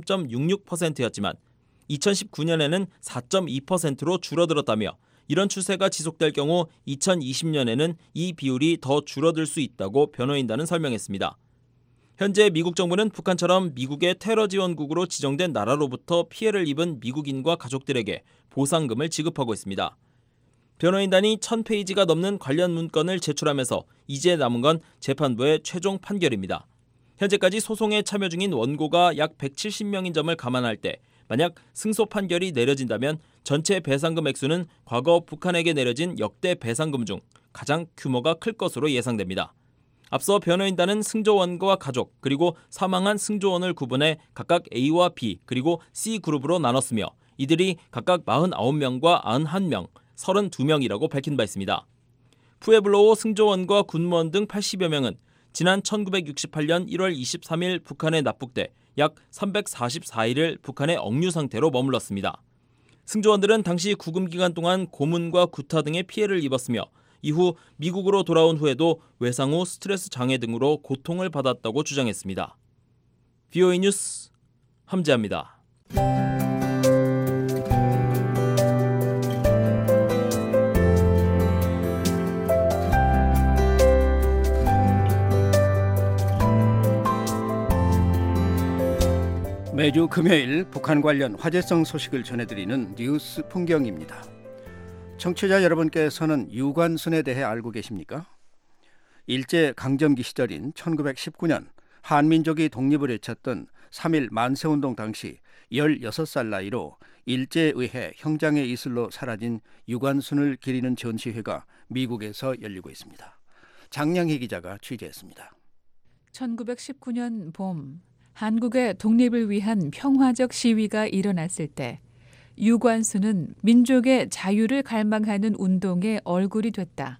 13.66%였지만 2019년에는 4.2%로 줄어들었다며 이런 추세가 지속될 경우 2020년에는 이 비율이 더 줄어들 수 있다고 변호인단은 설명했습니다. 현재 미국 정부는 북한처럼 미국의 테러 지원국으로 지정된 나라로부터 피해를 입은 미국인과 가족들에게 보상금을 지급하고 있습니다. 변호인단이 1000페이지가 넘는 관련 문건을 제출하면서 이제 남은 건 재판부의 최종 판결입니다. 현재까지 소송에 참여 중인 원고가 약 170명인 점을 감안할 때 만약 승소 판결이 내려진다면 전체 배상금 액수는 과거 북한에게 내려진 역대 배상금 중 가장 규모가 클 것으로 예상됩니다. 앞서 변호인단은 승조원과 가족 그리고 사망한 승조원을 구분해 각각 A와 B 그리고 C 그룹으로 나눴으며 이들이 각각 49명과 91명, 32명이라고 밝힌 바 있습니다. 푸에블로호 승조원과 군무원 등 80여 명은 지난 1968년 1월 23일 북한에 납북돼 약 344일을 북한의 억류 상태로 머물렀습니다. 승조원들은 당시 구금 기간 동안 고문과 구타 등의 피해를 입었으며 이후 미국으로 돌아온 후에도 외상 후 스트레스 장애 등으로 고통을 받았다고 주장했습니다. VOA 뉴스 함재합니다. 매주 금요일 북한 관련 화제성 소식을 전해드리는 뉴스 풍경입니다. 청취자 여러분께서는 유관순에 대해 알고 계십니까? 일제 강점기 시절인 1919년 한민족이 독립을 외쳤던 3.1 만세운동 당시 16살 나이로 일제에 의해 형장의 이슬로 사라진 유관순을 기리는 전시회가 미국에서 열리고 있습니다. 장량희 기자가 취재했습니다. 1919년 봄 한국의 독립을 위한 평화적 시위가 일어났을 때 유관순은 민족의 자유를 갈망하는 운동의 얼굴이 됐다.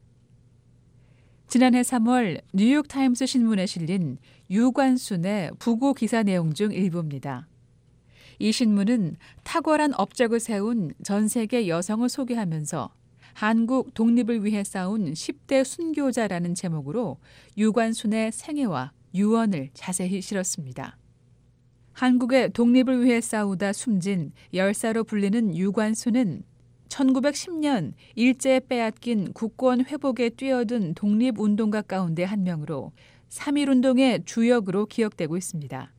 지난해 3월 뉴욕타임스 신문에 실린 유관순의 부고 기사 내용 중 일부입니다. 이 신문은 탁월한 업적을 세운 전 세계 여성을 소개하면서 한국 독립을 위해 싸운 10대 순교자라는 제목으로 유관순의 생애와 유언을 자세히 실었습니다. 한국의 독립을 위해 싸우다 숨진 열사로 불리는 유관순은 1910년 일제에 빼앗긴 국권 회복에 뛰어든 독립운동가 가운데 한 명으로 3.1운동의 주역으로 기억되고 있습니다.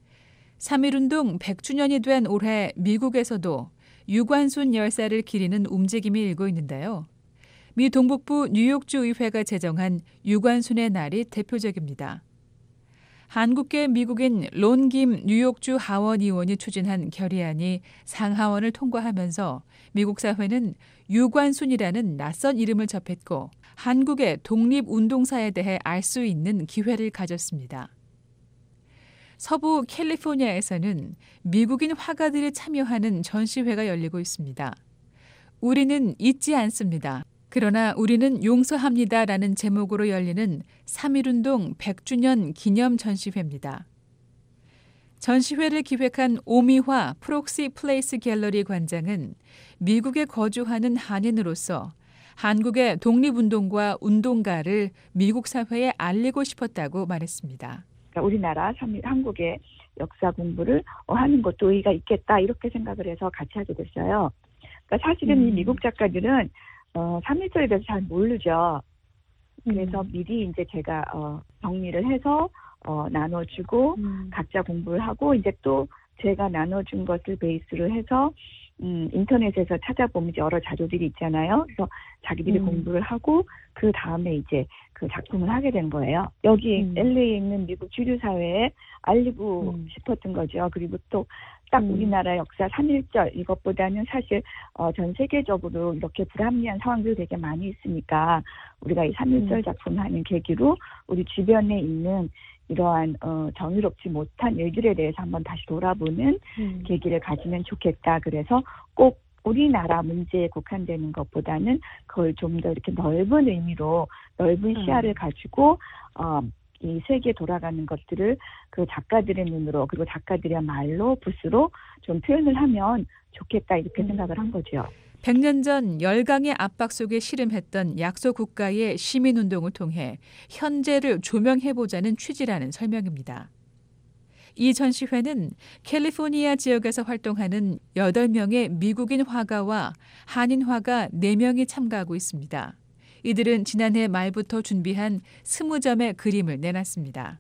3.1운동 100주년이 된 올해 미국에서도 유관순 열사를 기리는 움직임이 일고 있는데요. 미 동북부 뉴욕주 의회가 제정한 유관순의 날이 대표적입니다. 한국계 미국인 론 김 뉴욕주 하원 의원이 추진한 결의안이 상하원을 통과하면서 미국 사회는 유관순이라는 낯선 이름을 접했고 한국의 독립운동사에 대해 알 수 있는 기회를 가졌습니다. 서부 캘리포니아에서는 미국인 화가들이 참여하는 전시회가 열리고 있습니다. 우리는 잊지 않습니다. 그러나 우리는 용서합니다라는 제목으로 열리는 3.1운동 100주년 기념 전시회입니다. 전시회를 기획한 오미화 프록시 플레이스 갤러리 관장은 미국에 거주하는 한인으로서 한국의 독립운동과 운동가를 미국 사회에 알리고 싶었다고 말했습니다. 우리나라 한국의 역사 공부를 하는 것도 의의가 있겠다 이렇게 생각을 해서 같이 하게 됐어요. 그러니까 사실은 이 미국 작가들은 3.1절에 대해서 잘 모르죠. 그래서 미리 이제 제가 정리를 해서 나눠주고 각자 공부를 하고 이제 또 제가 나눠준 것을 베이스로 해서 인터넷에서 찾아보면 이제 여러 자료들이 있잖아요. 그래서 자기들이 공부를 하고 그 다음에 이제 그 작품을 하게 된 거예요. 여기 LA에 있는 미국 주류 사회에 알리고 싶었던 거죠. 그리고 또 딱 우리나라 역사 3.1절 이것보다는 사실 전 세계적으로 이렇게 불합리한 상황들이 되게 많이 있으니까 우리가 이 3.1절 작품하는 계기로 우리 주변에 있는 이러한 정의롭지 못한 일들에 대해서 한번 다시 돌아보는 계기를 가지면 좋겠다. 그래서 꼭 우리나라 문제에 국한되는 것보다는 그걸 좀 더 이렇게 넓은 의미로 넓은 시야를 가지고 이 세계에 돌아가는 것들을 그 작가들의 눈으로 그리고 작가들의 말로 붓으로 좀 표현을 하면 좋겠다 이렇게 생각을 한 거죠. 100년 전 열강의 압박 속에 씨름했던 약소 국가의 시민운동을 통해 현재를 조명해보자는 취지라는 설명입니다. 이 전시회는 캘리포니아 지역에서 활동하는 8명의 미국인 화가와 한인 화가 4명이 참가하고 있습니다. 이들은 지난해 말부터 준비한 20점의 그림을 내놨습니다.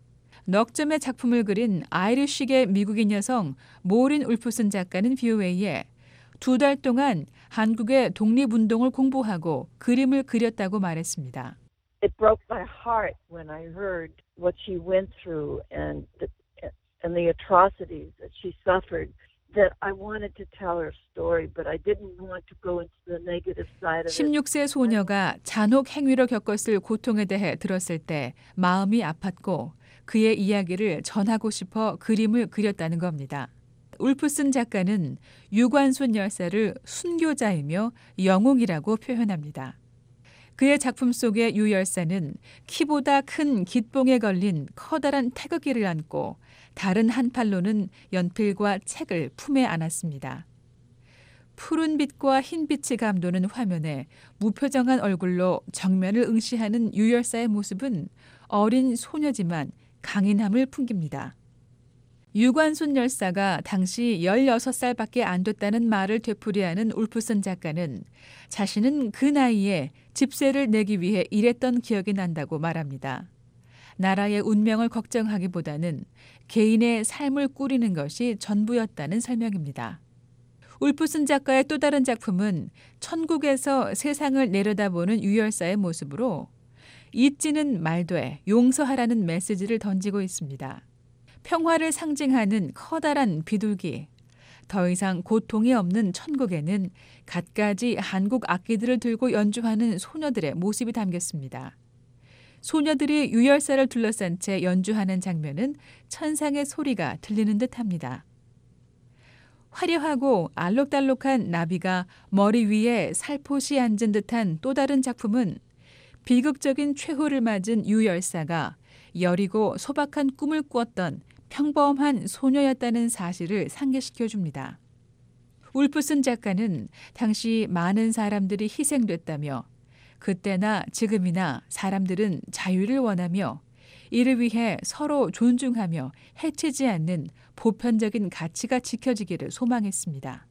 넉 점의 작품을 그린 아이리쉬계 미국인 여성 모린 울프슨 작가는 VOA에 2달 동안 한국의 독립운동을 공부하고 그림을 그렸다고 말했습니다. It broke my heart when I heard what she went through and the atrocities that she suffered. That I wanted to tell her story, but I didn't want to go into the negative side of it. 16세 소녀가 잔혹 행위로 겪었을 고통에 대해 들었을 때 마음이 아팠고 그의 이야기를 전하고 싶어 그림을 그렸다는 겁니다. 울프슨 작가는 유관순 열사를 순교자이며 영웅이라고 표현합니다. 그의 작품 속의 유 열사는 키보다 큰 깃봉에 걸린 커다란 태극기를 안고 다른 한 팔로는 연필과 책을 품에 안았습니다. 푸른 빛과 흰 빛이 감도는 화면에 무표정한 얼굴로 정면을 응시하는 유 열사의 모습은 어린 소녀지만 강인함을 풍깁니다. 유관순 열사가 당시 16살밖에 안 됐다는 말을 되풀이하는 울프슨 작가는 자신은 그 나이에 집세를 내기 위해 일했던 기억이 난다고 말합니다. 나라의 운명을 걱정하기보다는 개인의 삶을 꾸리는 것이 전부였다는 설명입니다. 울프슨 작가의 또 다른 작품은 천국에서 세상을 내려다보는 유 열사의 모습으로 잊지는 말되 용서하라는 메시지를 던지고 있습니다. 평화를 상징하는 커다란 비둘기, 더 이상 고통이 없는 천국에는 갖가지 한국 악기들을 들고 연주하는 소녀들의 모습이 담겼습니다. 소녀들이 유열사를 둘러싼 채 연주하는 장면은 천상의 소리가 들리는 듯합니다. 화려하고 알록달록한 나비가 머리 위에 살포시 앉은 듯한 또 다른 작품은 비극적인 최후를 맞은 유열사가 여리고 소박한 꿈을 꾸었던 평범한 소녀였다는 사실을 상기시켜줍니다. 울프슨 작가는 당시 많은 사람들이 희생됐다며 그때나 지금이나 사람들은 자유를 원하며 이를 위해 서로 존중하며 해치지 않는 보편적인 가치가 지켜지기를 소망했습니다.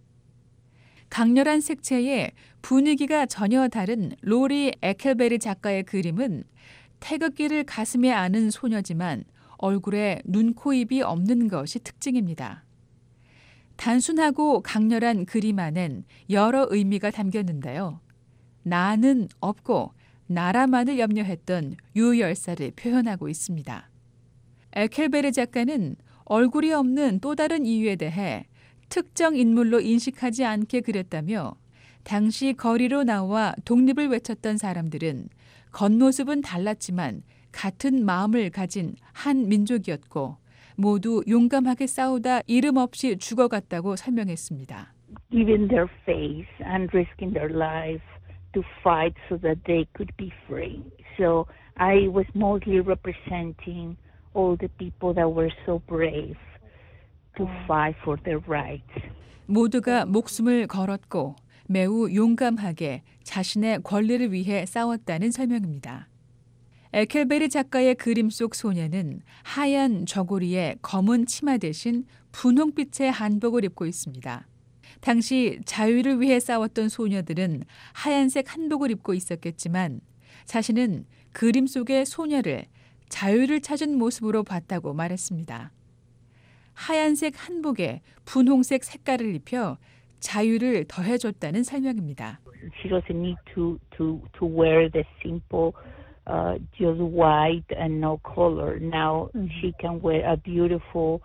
강렬한 색채에 분위기가 전혀 다른 로리 에켈베리 작가의 그림은 태극기를 가슴에 안은 소녀지만 얼굴에 눈, 코, 입이 없는 것이 특징입니다. 단순하고 강렬한 그림 안엔 여러 의미가 담겼는데요. 나는 없고 나라만을 염려했던 유열사를 표현하고 있습니다. 에켈베르 작가는 얼굴이 없는 또 다른 이유에 대해 특정 인물로 인식하지 않게 그렸다며 당시 거리로 나와 독립을 외쳤던 사람들은 겉모습은 달랐지만 같은 마음을 가진 한 민족이었고 모두 용감하게 싸우다 이름 없이 죽어갔다고 설명했습니다. Giving their face and risking their lives to fight so that they could be free. So I was mostly representing all the people that were so brave to fight for their rights. 모두가 목숨을 걸었고 매우 용감하게 자신의 권리를 위해 싸웠다는 설명입니다. 에켈베리 작가의 그림 속 소녀는 하얀 저고리에 검은 치마 대신 분홍빛의 한복을 입고 있습니다. 당시 자유를 위해 싸웠던 소녀들은 하얀색 한복을 입고 있었겠지만 자신은 그림 속의 소녀를 자유를 찾은 모습으로 봤다고 말했습니다. 하얀색 한복에 분홍색 색깔을 입혀 자유를 더해줬다는 설명입니다. She doesn't need to wear the simple just white and no color. Now she can wear a beautiful,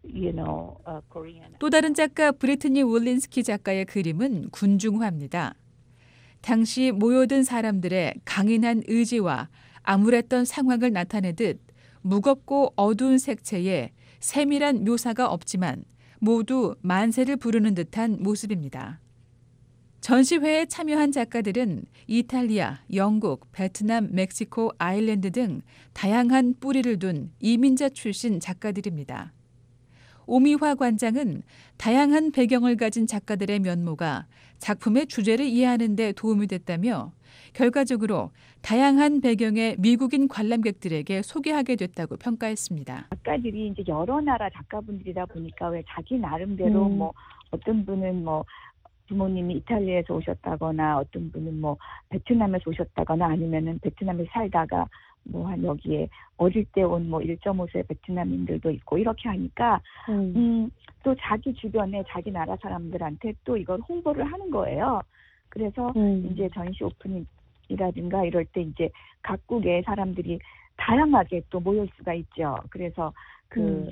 Korean. 또 다른 작가 브리트니 울린스키 작가의 그림은 군중화입니다. 당시 모여든 사람들의 강인한 의지와 암울했던 상황을 나타내듯 무겁고 어두운 색채에 세밀한 묘사가 없지만 모두 만세를 부르는 듯한 모습입니다. 전시회에 참여한 작가들은 이탈리아, 영국, 베트남, 멕시코, 아일랜드 등 다양한 뿌리를 둔 이민자 출신 작가들입니다. 오미화 관장은 다양한 배경을 가진 작가들의 면모가 작품의 주제를 이해하는 데 도움이 됐다며 결과적으로 다양한 배경의 미국인 관람객들에게 소개하게 됐다고 평가했습니다. 작가들이 이제 여러 나라 작가분들이다 보니까 왜 자기 나름대로 뭐 어떤 분은 뭐 부모님이 이탈리아에서 오셨다거나 어떤 분은 뭐 베트남에서 오셨다거나 아니면은 베트남에 살다가 뭐 한 여기에 어릴 때 온 뭐 1.5세 베트남인들도 있고 이렇게 하니까 또 자기 주변에 자기 나라 사람들한테 또 이걸 홍보를 하는 거예요. 그래서 이제 전시 오프닝이라든가 이럴 때 이제 각국의 사람들이 다양하게 또 모일 수가 있죠. 그래서 그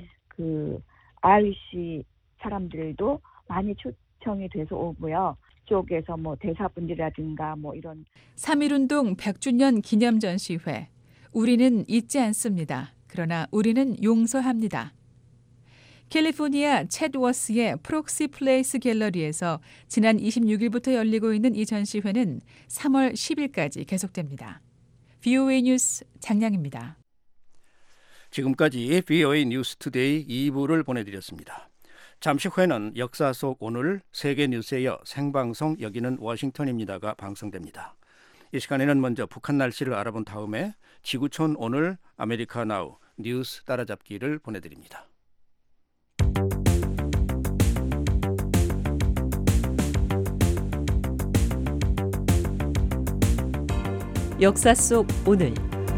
아이리시 사람들도 많이 초청이 돼서 오고요. 쪽에서 뭐 대사분들이라든가 뭐 이런 3.1운동 100주년 기념 전시회. 우리는 잊지 않습니다. 그러나 우리는 용서합니다. 캘리포니아 챗워스의 프록시 플레이스 갤러리에서 지난 26일부터 열리고 있는 이 전시회는 3월 10일까지 계속됩니다. VOA 뉴스 장량입니다. 지금까지 VOA 뉴스 투데이 2부를 보내드렸습니다. 잠시 후에는 역사 속 오늘 세계 뉴스에 이어 생방송 여기는 워싱턴입니다가 방송됩니다. 이 시간에는 먼저 북한 날씨를 알아본 다음에 지구촌 오늘 아메리카 나우 뉴스 따라잡기를 보내드립니다. 역사 속 오늘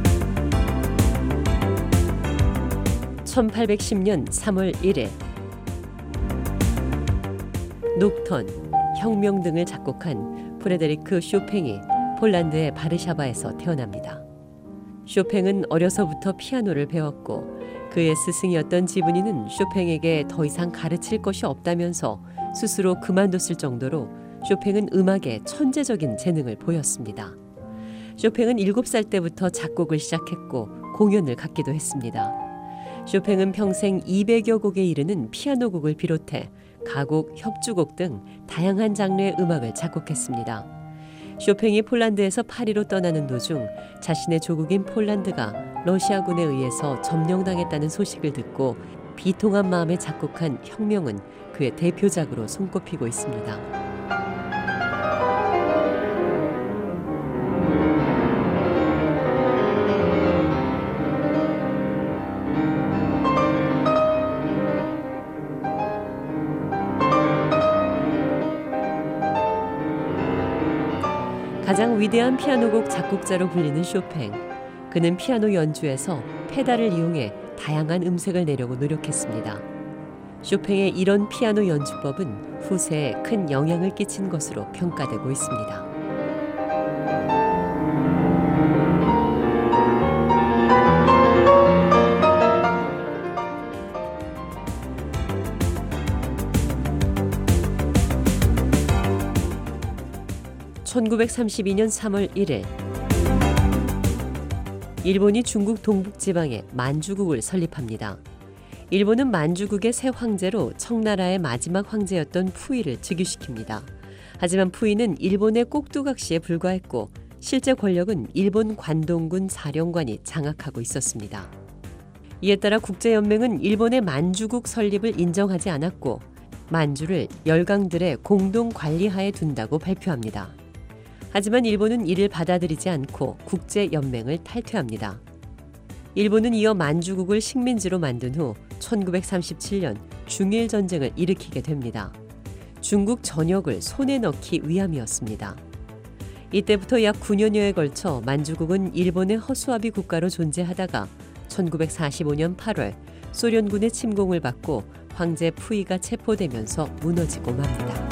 1810년 3월 1일 녹턴, 혁명 등을 작곡한 프레데리크 쇼팽이 폴란드의 바르샤바에서 태어납니다. 쇼팽은 어려서부터 피아노를 배웠고 그의 스승이었던 지분이는 쇼팽에게 더 이상 가르칠 것이 없다면서 스스로 그만뒀을 정도로 쇼팽은 음악에 천재적인 재능을 보였습니다. 쇼팽은 7살 때부터 작곡을 시작했고 공연을 갖기도 했습니다. 쇼팽은 평생 200여 곡에 이르는 피아노 곡을 비롯해 가곡, 협주곡 등 다양한 장르의 음악을 작곡했습니다. 쇼팽이 폴란드에서 파리로 떠나는 도중 자신의 조국인 폴란드가 러시아군에 의해서 점령당했다는 소식을 듣고 비통한 마음에 작곡한 혁명은 그의 대표작으로 손꼽히고 있습니다. 가장 위대한 피아노곡 작곡자로 불리는 쇼팽. 그는 피아노 연주에서 페달을 이용해 다양한 음색을 내려고 노력했습니다. 쇼팽의 이런 피아노 연주법은 후세에 큰 영향을 끼친 것으로 평가되고 있습니다. (1932년 3월 1일) 일본이 중국 동북지방에 만주국을 설립합니다. 일본은 만주국의 새 황제로 청나라의 마지막 황제였던 푸이를 즉위시킵니다. 하지만 푸이는 일본의 꼭두각시에 불과했고 실제 권력은 일본 관동군 사령관이 장악하고 있었습니다. 이에 따라 국제연맹은 일본의 만주국 설립을 인정하지 않았고 만주를 열강들의 공동 관리하에 둔다고 발표합니다. 하지만 일본은 이를 받아들이지 않고 국제연맹을 탈퇴합니다. 일본은 이어 만주국을 식민지로 만든 후 1937년 중일전쟁을 일으키게 됩니다. 중국 전역을 손에 넣기 위함이었습니다. 이때부터 약 9년여에 걸쳐 만주국은 일본의 허수아비 국가로 존재하다가 1945년 8월 소련군의 침공을 받고 황제 푸이가 체포되면서 무너지고 맙니다.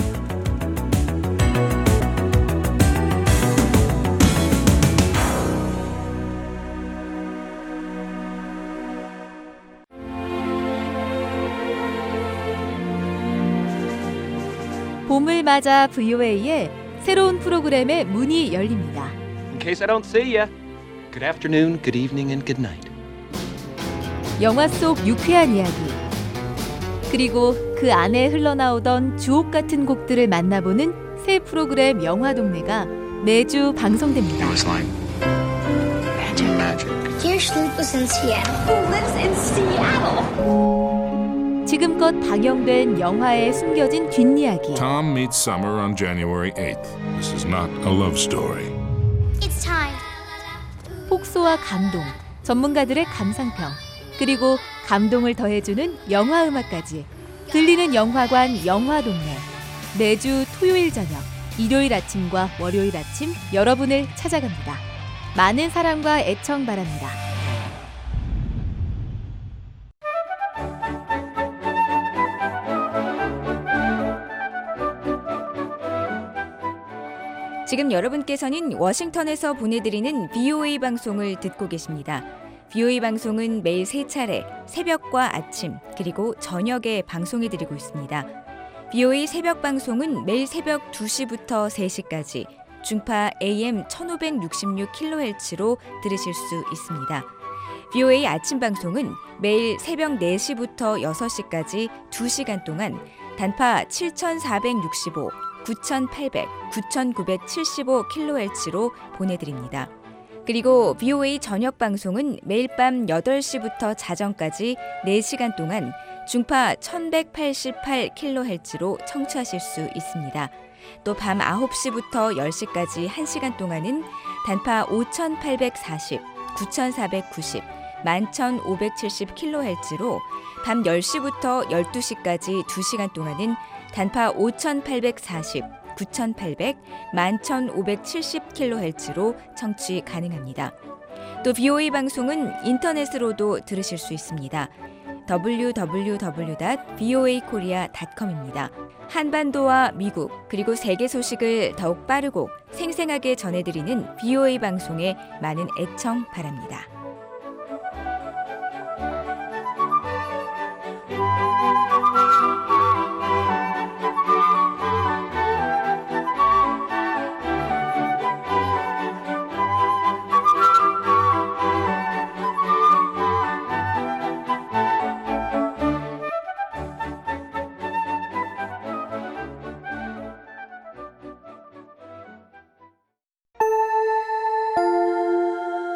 봄을 맞아 VOA에 새로운 프로그램의 문이 열립니다. In case I don't see ya, good afternoon, good evening, and good night. 영화 속 유쾌한 이야기, 그리고 그 안에 흘러나오던 주옥 같은 곡들을 만나보는 새 프로그램 영화 동네가 매주 방송됩니다. It was like magic. Here's Lucas in Seattle. Who lives in Seattle? 지금껏 방영된 영화에 숨겨진 뒷이야기. Tom meets Summer on January 8th. This is not a love story. It's time. 폭소와 감동, 전문가들의 감상평, 그리고 감동을 더해주는 영화 음악까지 들리는 영화관 영화동네. 매주 토요일 저녁, 일요일 아침과 월요일 아침 여러분을 찾아갑니다. 많은 사랑과 애청 바랍니다. 지금 여러분께서는 워싱턴에서 보내드리는 VOA 방송을 듣고 계십니다. VOA 방송은 매일 3차례 새벽과 아침 그리고 저녁에 방송해드리고 있습니다. VOA 새벽 방송은 매일 새벽 2시부터 3시까지 중파 AM 1566kHz로 들으실 수 있습니다. VOA 아침 방송은 매일 새벽 4시부터 6시까지 2시간 동안 단파 7465, 9800, 9975kHz로 보내드립니다. 그리고 VOA 저녁 방송은 매일 밤 8시부터 자정까지 4시간 동안 중파 1188kHz로 청취하실 수 있습니다. 또 밤 9시부터 10시까지 1시간 동안은 단파 5840, 9490, 11570kHz로 밤 10시부터 12시까지 2시간 동안은 단파 5840, 9800, 11570kHz로 청취 가능합니다. 또 VOA 방송은 인터넷으로도 들으실 수 있습니다. www.voakorea.com입니다. 한반도와 미국 그리고 세계 소식을 더욱 빠르고 생생하게 전해드리는 VOA 방송에 많은 애청 바랍니다.